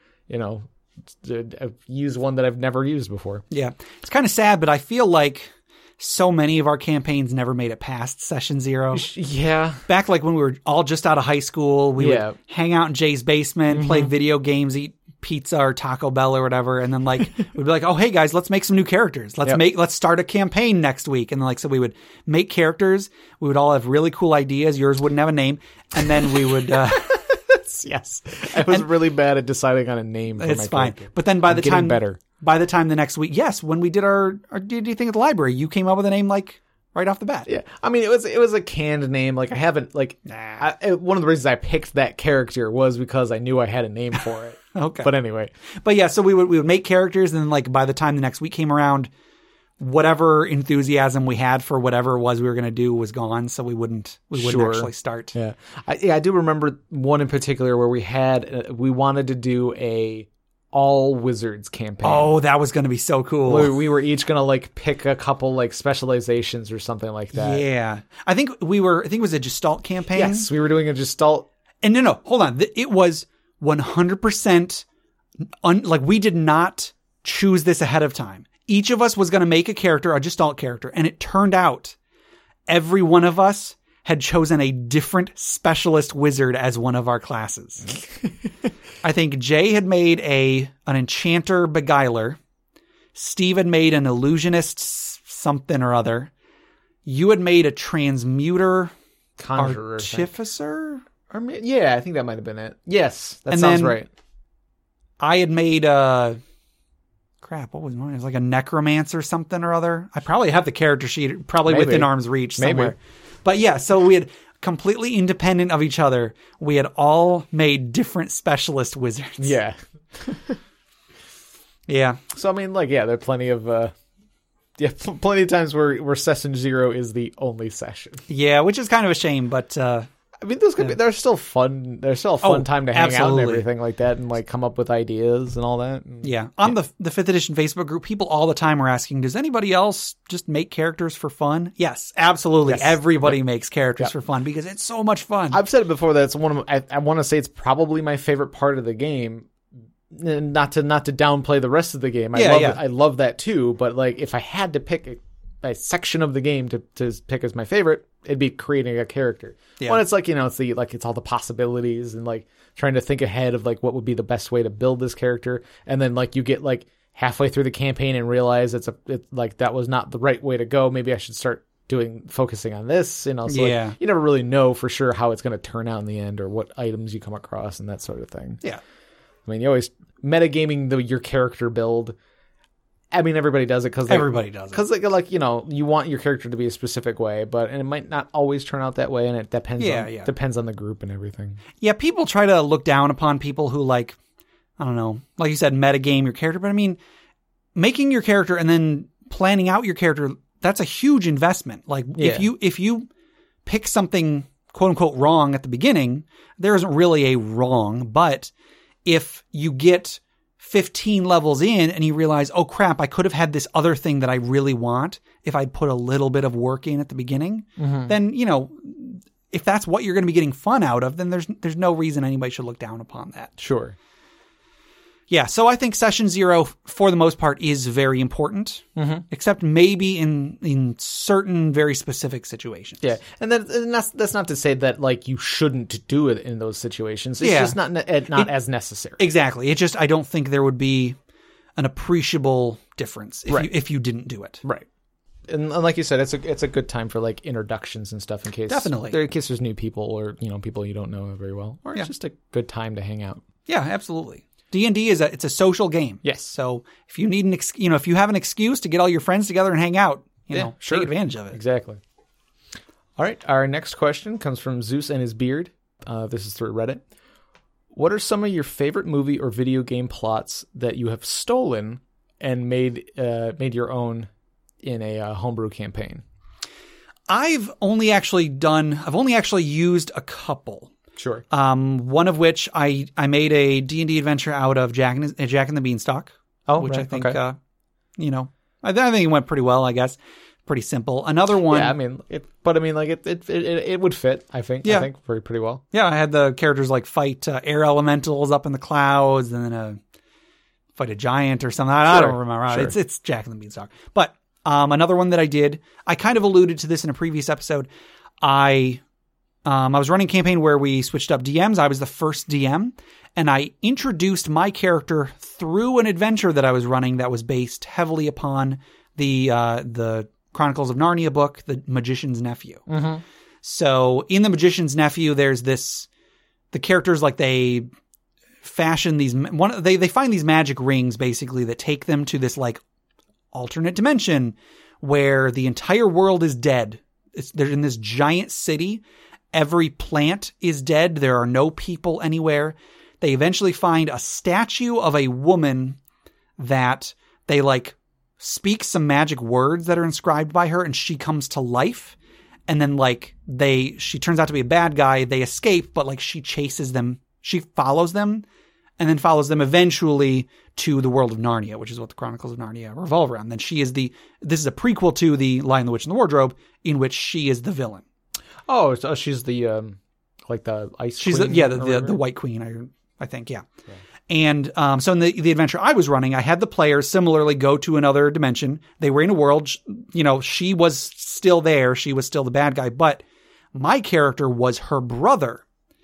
use one that I've never used before. Yeah. It's kind of sad, but I feel like so many of our campaigns never made it past session 0. Yeah. Back like when we were all just out of high school, we Yeah. would hang out in Jay's basement, play video games, eat pizza or Taco Bell or whatever, and then like we'd be like, "Oh, hey guys, let's make some new characters. Let's start a campaign next week." And then like so we would make characters. We would all have really cool ideas. Yours wouldn't have a name, and then we would. Yes, I was really bad at deciding on a name. For It's my fine, character. but then by the Getting time better. by the time the next week, yes, when we did our D&D thing at the library, you came up with a name like right off the bat. Yeah, I mean, it was a canned name. Like I haven't like one of the reasons I picked that character was because I knew I had a name for it. Okay. But anyway, But yeah, so we would make characters, and then like by the time the next week came around, whatever enthusiasm we had for whatever it was we were going to do was gone, so we wouldn't Sure. actually start. yeah, I do remember one in particular where we wanted to do a all wizards campaign. Oh, that was going to be so cool. Where we were each gonna like pick a couple like specializations or something like that. Yeah, I think it was a Gestalt campaign. Yes, we were doing a Gestalt. And no, hold on. It was 100% like we did not choose this ahead of time. Each of us was going to make a character, a Gestalt character, and it turned out every one of us had chosen a different specialist wizard as one of our classes. I think Jay had made an enchanter beguiler. Steve had made an illusionist something or other. You had made a transmuter Conjurer. artificer. Yeah, I think that might have been it. Yes, that And sounds then- right. I had made what was mine? It was like a necromancer something or other. I probably have the character sheet probably Maybe. within arm's reach somewhere. Maybe. But yeah, so we had completely independent of each other. We had all made different specialist wizards. Yeah. Yeah. So I mean, like, yeah, there are plenty of plenty of times where session 0 is the only session. Yeah, which is kind of a shame, but I mean, those they're still fun. They're still a fun time to hang out absolutely. and everything like that, and like come up with ideas and all that. And, yeah. On the 5th edition Facebook group, people all the time are asking, does anybody else just make characters for fun? Yes, absolutely. Yes. Everybody makes characters for fun because it's so much fun. I've said it before that it's one of I want to say it's probably my favorite part of the game. Not to downplay the rest of the game. I love that too. But like, if I had to pick a section of the game to pick as my favorite, it'd be creating a character. Yeah. When it's like, it's all the possibilities and like trying to think ahead of like what would be the best way to build this character, and then like you get like halfway through the campaign and realize it's like that was not the right way to go. Maybe I should start focusing on this. So Yeah. like, you never really know for sure how it's going to turn out in the end or what items you come across and that sort of thing. Yeah. I mean, you always metagaming your character build. I mean, everybody does it because Everybody does it. Because you want your character to be a specific way, and it might not always turn out that way, and it depends. Depends on the group and everything. Yeah, people try to look down upon people who like, I don't know, like you said, metagame your character. But I mean, making your character and then planning out your character, that's a huge investment. Like if you pick something quote unquote wrong at the beginning, there isn't really a wrong. But if you get 15 levels in and you realize, oh crap, I could have had this other thing that I really want if I'd put a little bit of work in at the beginning, then, if that's what you're going to be getting fun out of, then there's no reason anybody should look down upon that. Sure. Yeah, so I think session 0, for the most part, is very important, except maybe in certain very specific situations. Yeah, and that's not to say that like you shouldn't do it in those situations. It's just not as necessary. Exactly. I don't think there would be an appreciable difference if you didn't do it. Right. And like you said, it's a good time for like introductions and stuff in case there's new people or people you don't know very well, or it's just a good time to hang out. Yeah, absolutely. D&D it's a social game. Yes. So if you need if you have an excuse to get all your friends together and hang out, take advantage of it. Exactly. All right. Our next question comes from Zeus and his beard. This is through Reddit. What are some of your favorite movie or video game plots that you have stolen and made your own in a homebrew campaign? I've only actually used a couple. Sure. One of which I made a D&D adventure out of Jack and the Beanstalk. Oh, which right. I think, I think it went pretty well, I guess. Pretty simple. Another one. Yeah, it would fit, I think. Yeah. I think pretty well. Yeah, I had the characters like fight air elementals up in the clouds and then fight a giant or something. I don't remember. Sure. It's Jack and the Beanstalk. But another one that I did, I kind of alluded to this in a previous episode. I was running a campaign where we switched up DMs. I was the first DM, and I introduced my character through an adventure that I was running that was based heavily upon the Chronicles of Narnia book, The Magician's Nephew. Mm-hmm. So in The Magician's Nephew, there's the characters like they fashion they find these magic rings basically that take them to this like alternate dimension where the entire world is dead. They're in this giant city. Every plant is dead. There are no people anywhere. They eventually find a statue of a woman that they like speak some magic words that are inscribed by her, and she comes to life. And then like she turns out to be a bad guy. They escape, but like she chases them. She follows them and then follows them eventually to the world of Narnia, which is what the Chronicles of Narnia revolve around. Then this is a prequel to The Lion, the Witch, and the Wardrobe, in which she is the villain. Oh, so she's the like the ice queen? She's the White Queen, I think, yeah. And so in the adventure I was running, I had the players similarly go to another dimension. They were in a world, she was still there. She was still the bad guy, but my character was her brother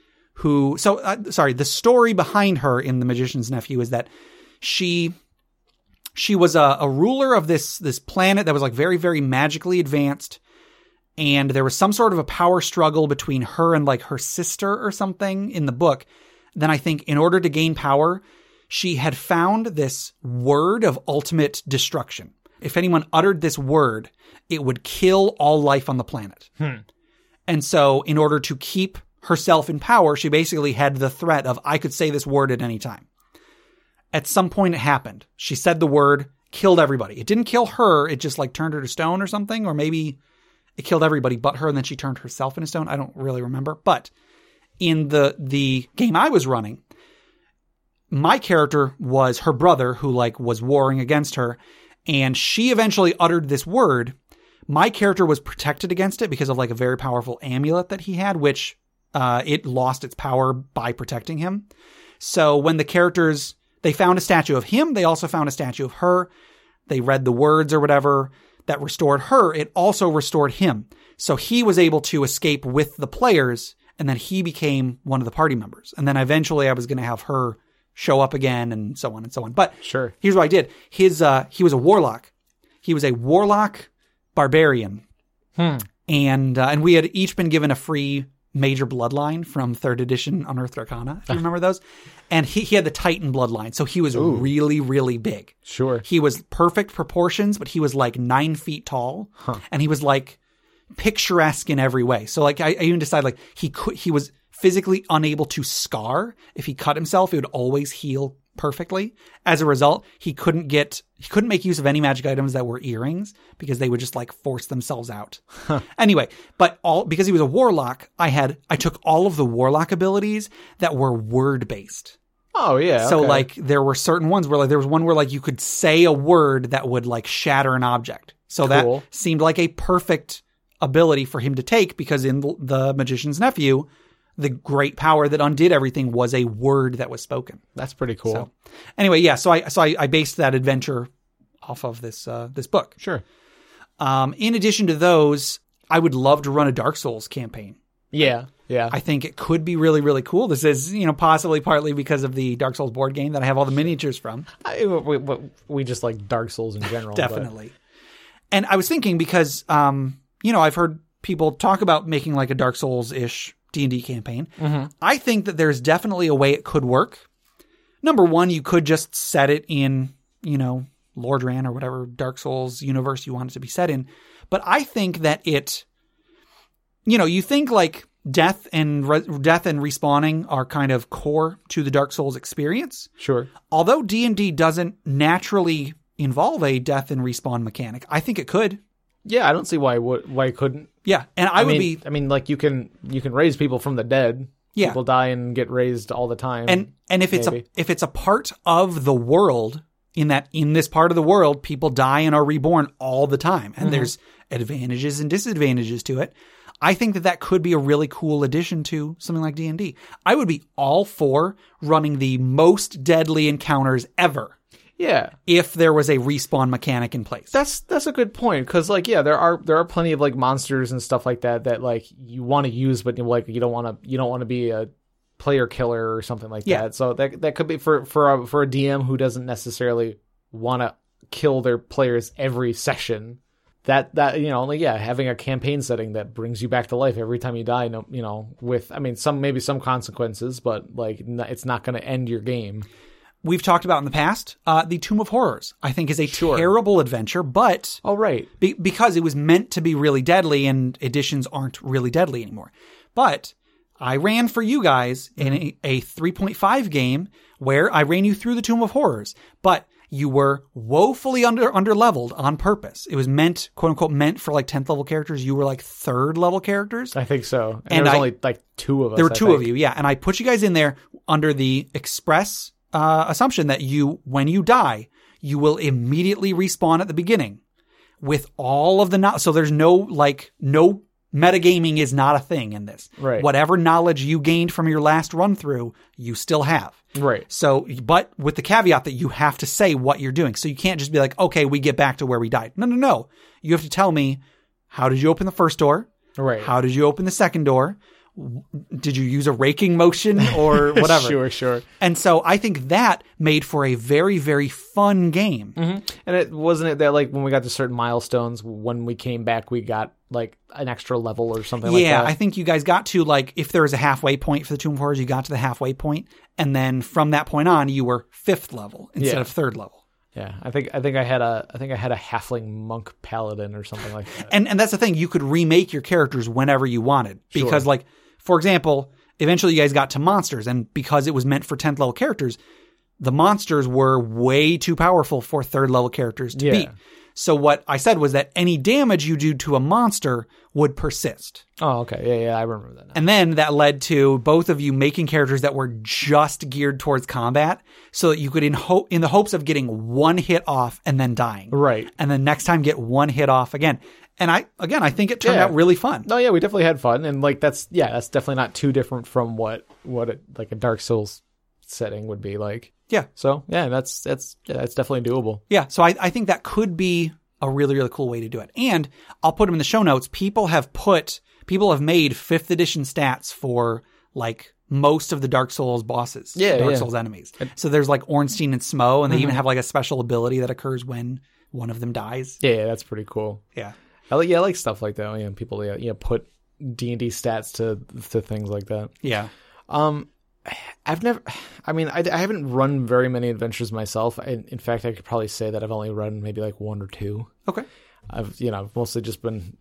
the story behind her in The Magician's Nephew is that she was a ruler of this planet that was like very, very magically advanced. And there was some sort of a power struggle between her and like her sister or something in the book. Then I think in order to gain power, she had found this word of ultimate destruction. If anyone uttered this word, it would kill all life on the planet. And so in order to keep herself in power, she basically had the threat of, I could say this word at any time. At some point it happened. She said the word, killed everybody. It didn't kill her. It just like turned her to stone or something, or maybe it killed everybody but her, and then she turned herself into stone. I don't really remember. But in the game I was running, my character was her brother who like was warring against her, and she eventually uttered this word. My character was protected against it because of like a very powerful amulet that he had, which it lost its power by protecting him. So when the characters, they found a statue of him, they also found a statue of her. They read the words or whatever that restored her, it also restored him. So he was able to escape with the players, and then he became one of the party members. And then eventually I was going to have her show up again and so on and so on. But sure, here's what I did. He was a warlock. He was a warlock barbarian. And we had each been given a free major bloodline from 3rd edition Unearthed Arcana, if you remember those. And he had the Titan bloodline, so he was really, really big. Sure. He was perfect proportions, but he was like 9 feet tall. And he was like picturesque in every way. So like I even decided like he was physically unable to scar. If he cut himself, it would always heal perfectly. As a result, he couldn't make use of any magic items that were earrings because they would just like force themselves out. Anyway, but because he was a warlock, I took all of the warlock abilities that were word based. Oh yeah. So okay. like there were certain ones where like there was one where like you could say a word that would like shatter an object. So cool. That seemed like a perfect ability for him to take because in The Magician's Nephew, the great power that undid everything was a word that was spoken. That's pretty cool. So anyway, yeah. So I based that adventure off of this book. Sure. In addition to those, I would love to run a Dark Souls campaign. Yeah. I think it could be really, really cool. This is, possibly partly because of the Dark Souls board game that I have all the miniatures from. We just like Dark Souls in general. Definitely. And I was thinking because, I've heard people talk about making like a Dark Souls-ish D&D campaign. Mm-hmm. I think that there's definitely a way it could work. Number one, you could just set it in, Lordran or whatever Dark Souls universe you want it to be set in. But I think that it, you think like death and respawning are kind of core to the Dark Souls experience. Sure. Although D&D doesn't naturally involve a death and respawn mechanic, I think it could. Yeah, I don't see why it couldn't. Yeah, and I mean, like you can raise people from the dead. Yeah. People die and get raised all the time. And if it's a part of the world, in this part of the world, people die and are reborn all the time, and there's advantages and disadvantages to it. I think that could be a really cool addition to something like D&D. I would be all for running the most deadly encounters ever. Yeah. If there was a respawn mechanic in place. That's a good point. Cause like, yeah, there are plenty of like monsters and stuff like that like you want to use, but like you don't want to be a player killer or something like that. So that could be for a DM who doesn't necessarily want to kill their players every session. That having a campaign setting that brings you back to life every time you die, with some consequences, but like it's not going to end your game. We've talked about in the past, the Tomb of Horrors, I think is a terrible adventure, but because it was meant to be really deadly and editions aren't really deadly anymore. But I ran for you guys in a 3.5 game where I ran you through the Tomb of Horrors, but you were woefully under-leveled on purpose. It was meant, quote unquote, meant for like 10th level characters. You were like 3rd level characters. I think so. And there was only like 2 of us. There were 2 of you, yeah. And I put you guys in there under the express assumption that when you die, you will immediately respawn at the beginning with all of the so there's no metagaming is not a thing in this. Right. Whatever knowledge you gained from your last run through, you still have. Right. So, but with the caveat that you have to say what you're doing. So you can't just be like, okay, we get back to where we died. No. You have to tell me, how did you open the first door? Right. How did you open the second door? Did you use a raking motion or whatever? Sure. And so I think that made for a very, very fun game. Mm-hmm. And it wasn't that like when we got to certain milestones, when we came back, we got like an extra level or something like that. Yeah, I think you guys got to like, if there was a halfway point for the Tomb of Horrors, you got to the halfway point, and then from that point on, you were 5th level instead of 3rd level. Yeah, I think I had a halfling monk paladin or something like that. And that's the thing, you could remake your characters whenever you wanted, because like, for example, eventually you guys got to monsters, and because it was meant for 10th level characters, the monsters were way too powerful for 3rd level characters to beat. So what I said was that any damage you do to a monster would persist. Oh, okay. Yeah, I remember that now. And then that led to both of you making characters that were just geared towards combat, so that you could, in the hopes of getting one hit off and then dying. Right. And then next time get one hit off again. And I think it turned out really fun. No, yeah, we definitely had fun. And like, that's definitely not too different from what like a Dark Souls setting would be like. Yeah. So yeah, that's definitely doable. Yeah. So I think that could be a really, really cool way to do it. And I'll put them in the show notes. People have made 5th edition stats for like most of the Dark Souls bosses. Dark Souls enemies. So there's like Ornstein and Smo, and they even have like a special ability that occurs when one of them dies. Yeah, that's pretty cool. Yeah. I like stuff like that. Yeah, people put D&D stats to things like that. Yeah. I haven't run very many adventures myself. In fact, I could probably say that I've only run maybe like 1 or 2. Okay. I've mostly just been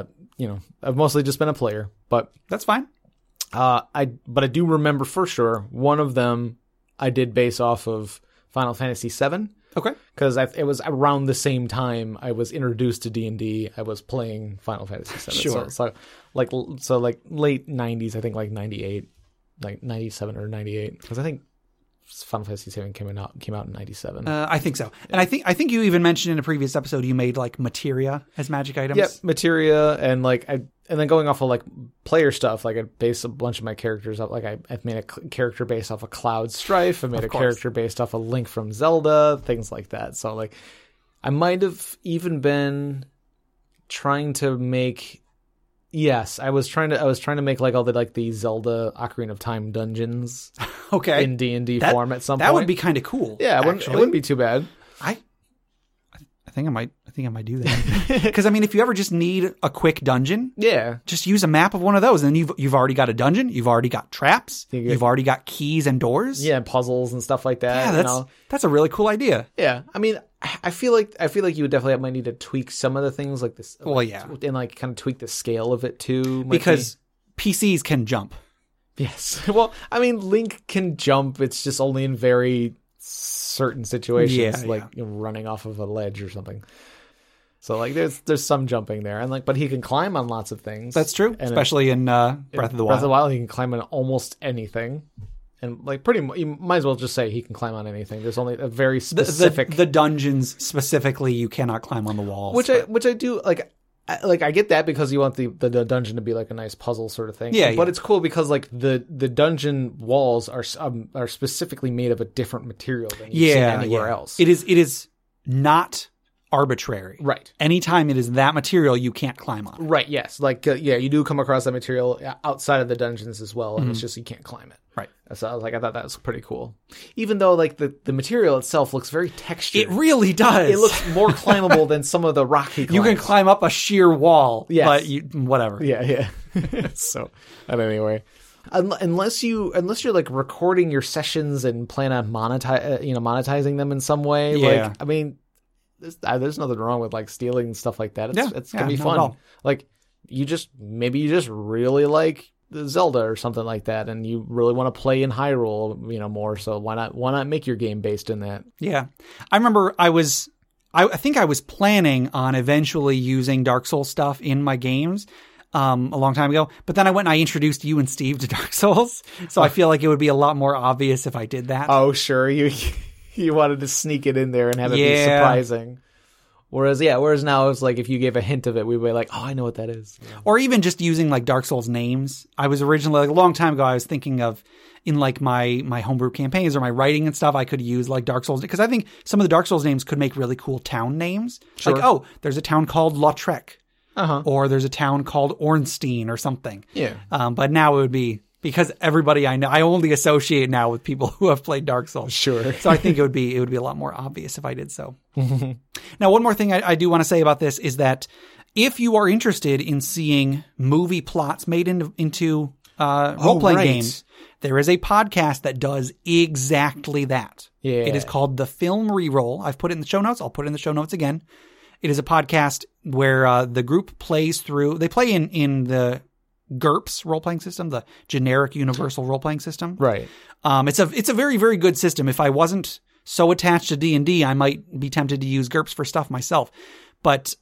a player, but that's fine. But I do remember for sure one of them I did base off of Final Fantasy VII. Okay. Because it was around the same time I was introduced to D&D. I was playing Final Fantasy VII. Sure. So like late 90s, I think like 98, like 97 or 98. Because I think Final Fantasy VII came out in 97. I think so. And I think you even mentioned in a previous episode you made like materia as magic items. Yep, materia, and like and then going off of like player stuff, like I based a bunch of my characters up. Like I made a character based off of Cloud Strife. I made a character based off of Link from Zelda, things like that. So like I might have even been trying to make. Yes, I was trying to make like all the Zelda Ocarina of Time dungeons. Okay. In D&D form at some point. That would be kind of cool. Yeah, it wouldn't be too bad. I think I might do that. Because I mean, if you ever just need a quick dungeon, just use a map of one of those, and you've already got a dungeon, you've already got traps, you've already got keys and doors, and puzzles and stuff like that. Yeah, that's a really cool idea. Yeah, I mean, I feel like you would definitely might need to tweak some of the things like this. Well, yeah, and like kind of tweak the scale of it too, because PCs can jump. Yes, well, I mean, Link can jump. It's just only in very certain situations, running off of a ledge or something. So like there's some jumping there, and but he can climb on lots of things. That's true, especially in Breath of the Wild. Breath of the Wild, he can climb on almost anything, and like pretty much, you might as well just say he can climb on anything. There's only a very specific the dungeons specifically. You cannot climb on the walls, which I do like. I get that because you want the dungeon to be like a nice puzzle sort of thing. Yeah, but it's cool because like the dungeon walls are specifically made of a different material than you've seen anywhere else. It is not arbitrary. Right. Anytime it is that material, you can't climb on it. Right. Yes. Like you do come across that material outside of the dungeons as well, and it's just you can't climb it. Right. So I thought that was pretty cool. Even though like the material itself looks very textured. It really does. It looks more climbable than some of the rocky climbs. You can climb up a sheer wall, but whatever. Yeah. So, and anyway, unless you're like recording your sessions and plan on monetizing them in some way, like I mean, there's nothing wrong with like stealing stuff like that. It's gonna be fun. Like you just really like Zelda or something like that, and you really want to play in Hyrule, more. So why not make your game based in that? Yeah, I remember I think I was planning on eventually using Dark Souls stuff in my games a long time ago, but then I went and I introduced you and Steve to Dark Souls, so I feel like it would be a lot more obvious if I did that. Oh, sure, you wanted to sneak it in there and have it be surprising. Whereas now it's like if you gave a hint of it, we'd be like, oh, I know what that is. Yeah. Or even just using like Dark Souls names. I was originally, like a long time ago, I was thinking of in like my homebrew campaigns or my writing and stuff, I could use like Dark Souls. Because I think some of the Dark Souls names could make really cool town names. Sure. Like, oh, there's a town called Lautrec. Or there's a town called Ornstein or something. Yeah. But now it would be, because everybody I know, I only associate now with people who have played Dark Souls. Sure. So I think it would be a lot more obvious if I did so. Now, one more thing I do want to say about this is that if you are interested in seeing movie plots made into role-playing games, there is a podcast that does exactly that. Yeah. It is called The Film Reroll. I've put it in the show notes. I'll put it in the show notes again. It is a podcast where the group plays through. They play in the GURPS role-playing system, the generic universal role-playing system. Right. It's a very, very good system. If I wasn't so attached to D&D, I might be tempted to use GURPS for stuff myself. But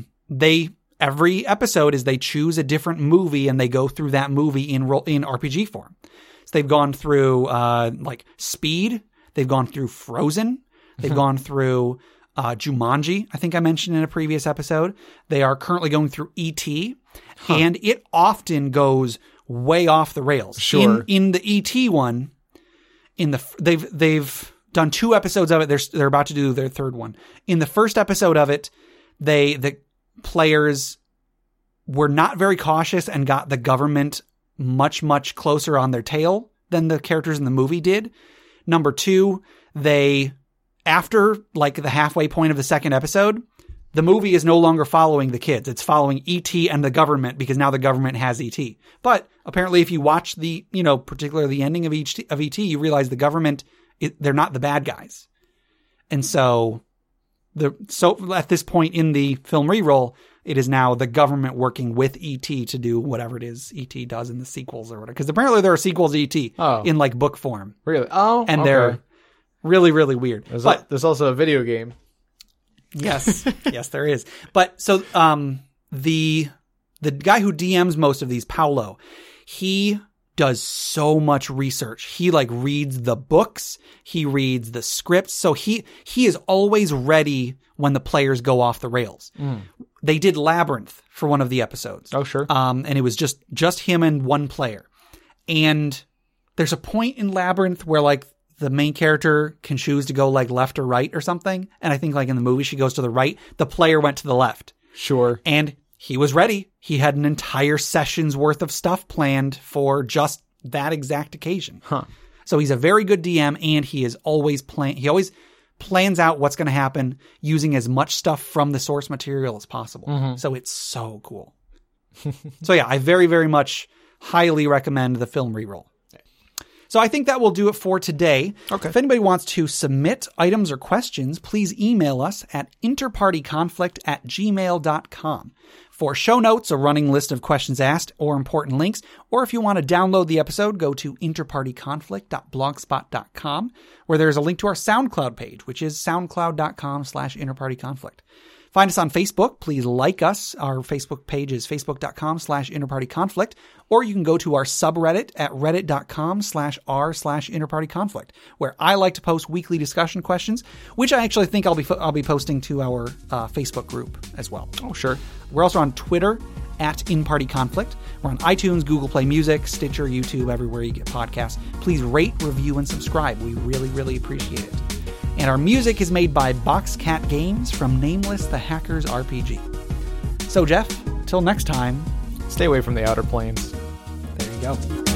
every episode is they choose a different movie and they go through that movie in RPG form. So they've gone through like Speed. They've gone through Frozen. They've gone through Jumanji, I think I mentioned in a previous episode. They are currently going through E.T., and it often goes way off the rails. Sure. In the E.T. one, they've done 2 episodes of it. They're about to do their 3rd one. In the first episode of it, the players were not very cautious and got the government much, much closer on their tail than the characters in the movie did. Number 2, after like the halfway point of the 2nd episode, the movie is no longer following the kids. It's following E.T. and the government, because now the government has E.T. But apparently if you watch particularly the ending of E.T., you realize the government, they're not the bad guys. And so at this point in the film reroll, it is now the government working with E.T. to do whatever it is E.T. does in the sequels or whatever. Because apparently there are sequels to E.T. in like book form. Really? Oh, and they're really, really weird. There's also a video game. Yes. Yes, there is. But so the guy who DMs most of these, Paolo, he does so much research. He like reads the books, he reads the scripts. So he is always ready when the players go off the rails. They did Labyrinth for one of the episodes. Oh, sure. And it was just him and one player. And there's a point in Labyrinth where like the main character can choose to go like left or right or something. And I think like in the movie, she goes to the right. The player went to the left. Sure. And he was ready. He had an entire session's worth of stuff planned for just that exact occasion. Huh. So he's a very good DM, and he is always he always plans out what's going to happen using as much stuff from the source material as possible. So it's so cool. So yeah, I very, very much highly recommend the film reroll. So I think that will do it for today. Okay. If anybody wants to submit items or questions, please email us at interpartyconflict@gmail.com for show notes, a running list of questions asked, or important links. Or if you want to download the episode, go to interpartyconflict.blogspot.com, where there's a link to our SoundCloud page, which is soundcloud.com/interpartyconflict. Find us on Facebook. Please like us. Our Facebook page is facebook.com/interpartyconflict, or you can go to our subreddit at reddit.com/r/interpartyconflict, where I like to post weekly discussion questions, which I actually think I'll be posting to our Facebook group as well. Oh, sure. We're also on Twitter at InPartyConflict. We're on iTunes, Google Play Music, Stitcher, YouTube, everywhere you get podcasts. Please rate, review, and subscribe. We really, really appreciate it. And our music is made by Boxcat Games from Nameless the Hackers RPG. So, Jeff, till next time, Stay away from the outer planes. there you go.